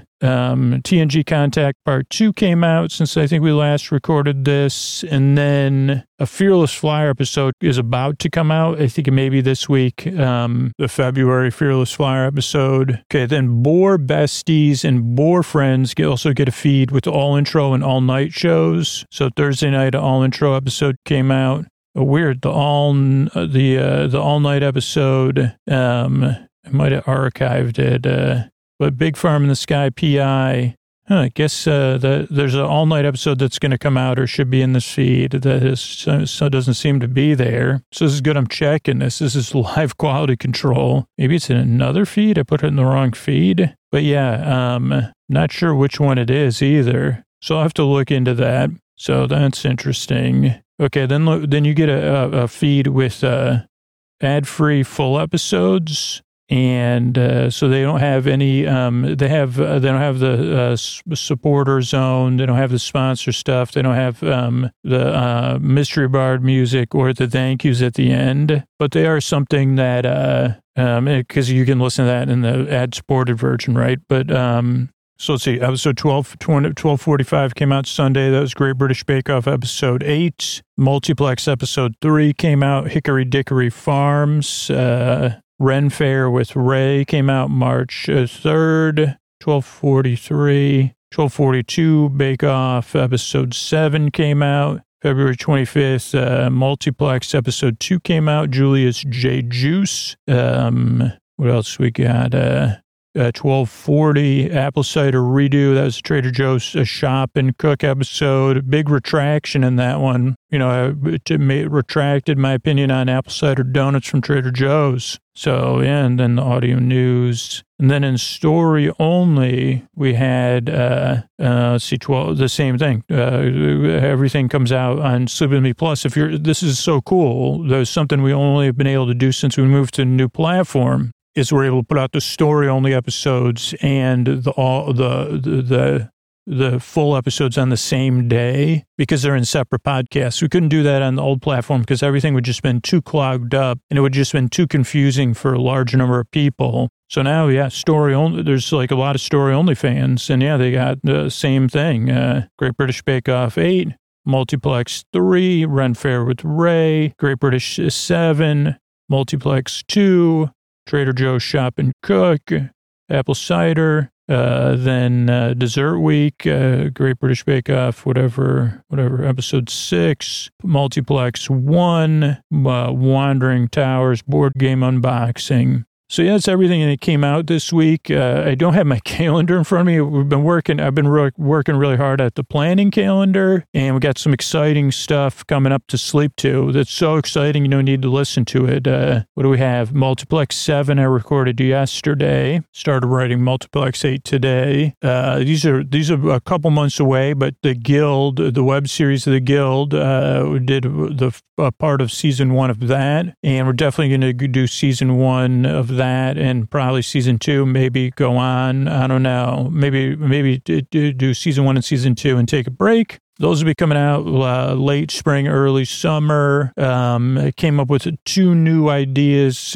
TNG Contact Part 2 came out since I think we last recorded this. And then a Fearless Flyer episode is about to come out. I think it may be this week, the February Fearless Flyer episode. Okay, then Boar Besties and Boar Friends also get a feed with all intro and all night shows. So Thursday night, an all intro episode came out. Weird, the all night episode. I might have archived it. But Big Farm in the Sky PI, I guess there's an all-night episode that's going to come out or should be in this feed that doesn't seem to be there. So this is good. I'm checking this. This is live quality control. Maybe it's in another feed. I put it in the wrong feed. But yeah, not sure which one it is either. So I'll have to look into that. So that's interesting. Okay, then you get a feed with ad-free full episodes. And so they don't have any. They don't have the supporter zone. They don't have the sponsor stuff. They don't have the Mystery Bard music or the thank yous at the end. But they are something that because you can listen to that in the ad supported version, right? But So let's see, episode 1245 came out Sunday. That was Great British Bake Off episode 8. Multiplex episode 3 came out. Hickory Dickory Farms. Ren Fair with Ray came out March 3rd. 1243. 1242 Bake Off episode 7 came out. February 25th, Multiplex episode 2 came out. Julius J. Juice. What else we got? 1240 Apple Cider Redo. That was Trader Joe's Shop and Cook episode. Big retraction in that one. You know, I retracted my opinion on apple cider donuts from Trader Joe's. So, yeah, and then the audio news. And then in story only, we had, the same thing. Everything comes out on Sleep With Me Plus. This is so cool. There's something we only have been able to do since we moved to a new platform. Is we're able to put out the story-only episodes and the full episodes on the same day because they're in separate podcasts. We couldn't do that on the old platform because everything would just been too clogged up and it would just been too confusing for a large number of people. So now, yeah, story only. There's like a lot of story-only fans, and yeah, they got the same thing. Great British Bake Off 8, Multiplex 3, Ren Fair with Ray, Great British 7, Multiplex 2. Trader Joe's Shop and Cook, Apple Cider, then Dessert Week, Great British Bake Off, whatever, episode 6, Multiplex 1, Wandering Towers, board game unboxing. So yeah, that's everything that came out this week. I don't have my calendar in front of me. I've been working really hard at the planning calendar, and we got some exciting stuff coming up to sleep to. That's so exciting, you don't need to listen to it. What do we have? Multiplex 7 I recorded yesterday. Started writing Multiplex 8 today. These are a couple months away, but the Guild, the web series of the Guild, did the part of season 1 of that, and we're definitely going to do season 1 of that, and probably season 2, maybe go on. I don't know. Maybe do season 1 and season 2 and take a break. Those will be coming out late spring, early summer. I came up with 2 new ideas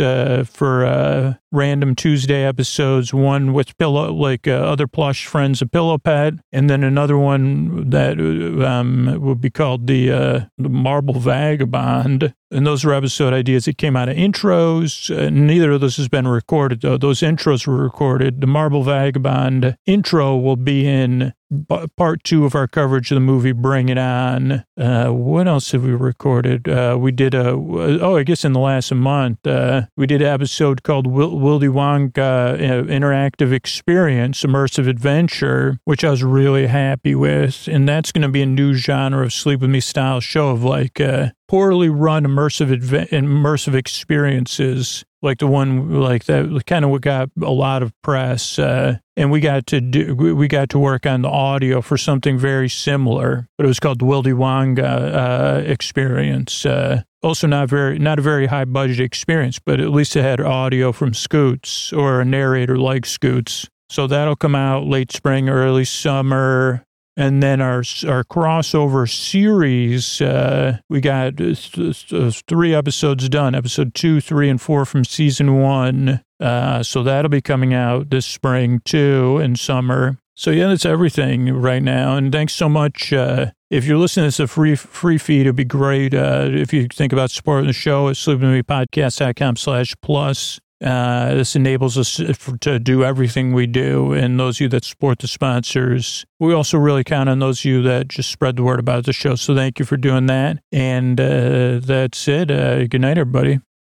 for random Tuesday episodes. One with other plush friends, a pillow pet, and then another one that will be called the Marble Vagabond. And those were episode ideas that came out of intros. Neither of those has been recorded, though. Those intros were recorded. The Marble Vagabond intro will be in part 2 of our coverage of the movie Bring It On. What else have we recorded? We did I guess in the last month, we did an episode called Willy Wonka Interactive Experience, Immersive Adventure, which I was really happy with. And that's going to be a new genre of Sleep With Me style show of like poorly run immersive experiences, like the one like that kind of got a lot of press, and we got to work on the audio for something very similar, but it was called the Willy Wonka Experience. Also not a very high budget experience, but at least it had audio from Scoots or a narrator like Scoots. So that'll come out late spring, early summer. And then our crossover series, we got 3 episodes done, episode 2, 3, and 4 from season 1. So that'll be coming out this spring too, and summer. So yeah, that's everything right now. And thanks so much. If you're listening to this a free feed, it'd be great. If you think about supporting the show at sleepwithmepodcast.com/plus. This enables us to do everything we do, and those of you that support the sponsors. We also really count on those of you that just spread the word about the show, so thank you for doing that. And that's it. Good night, everybody.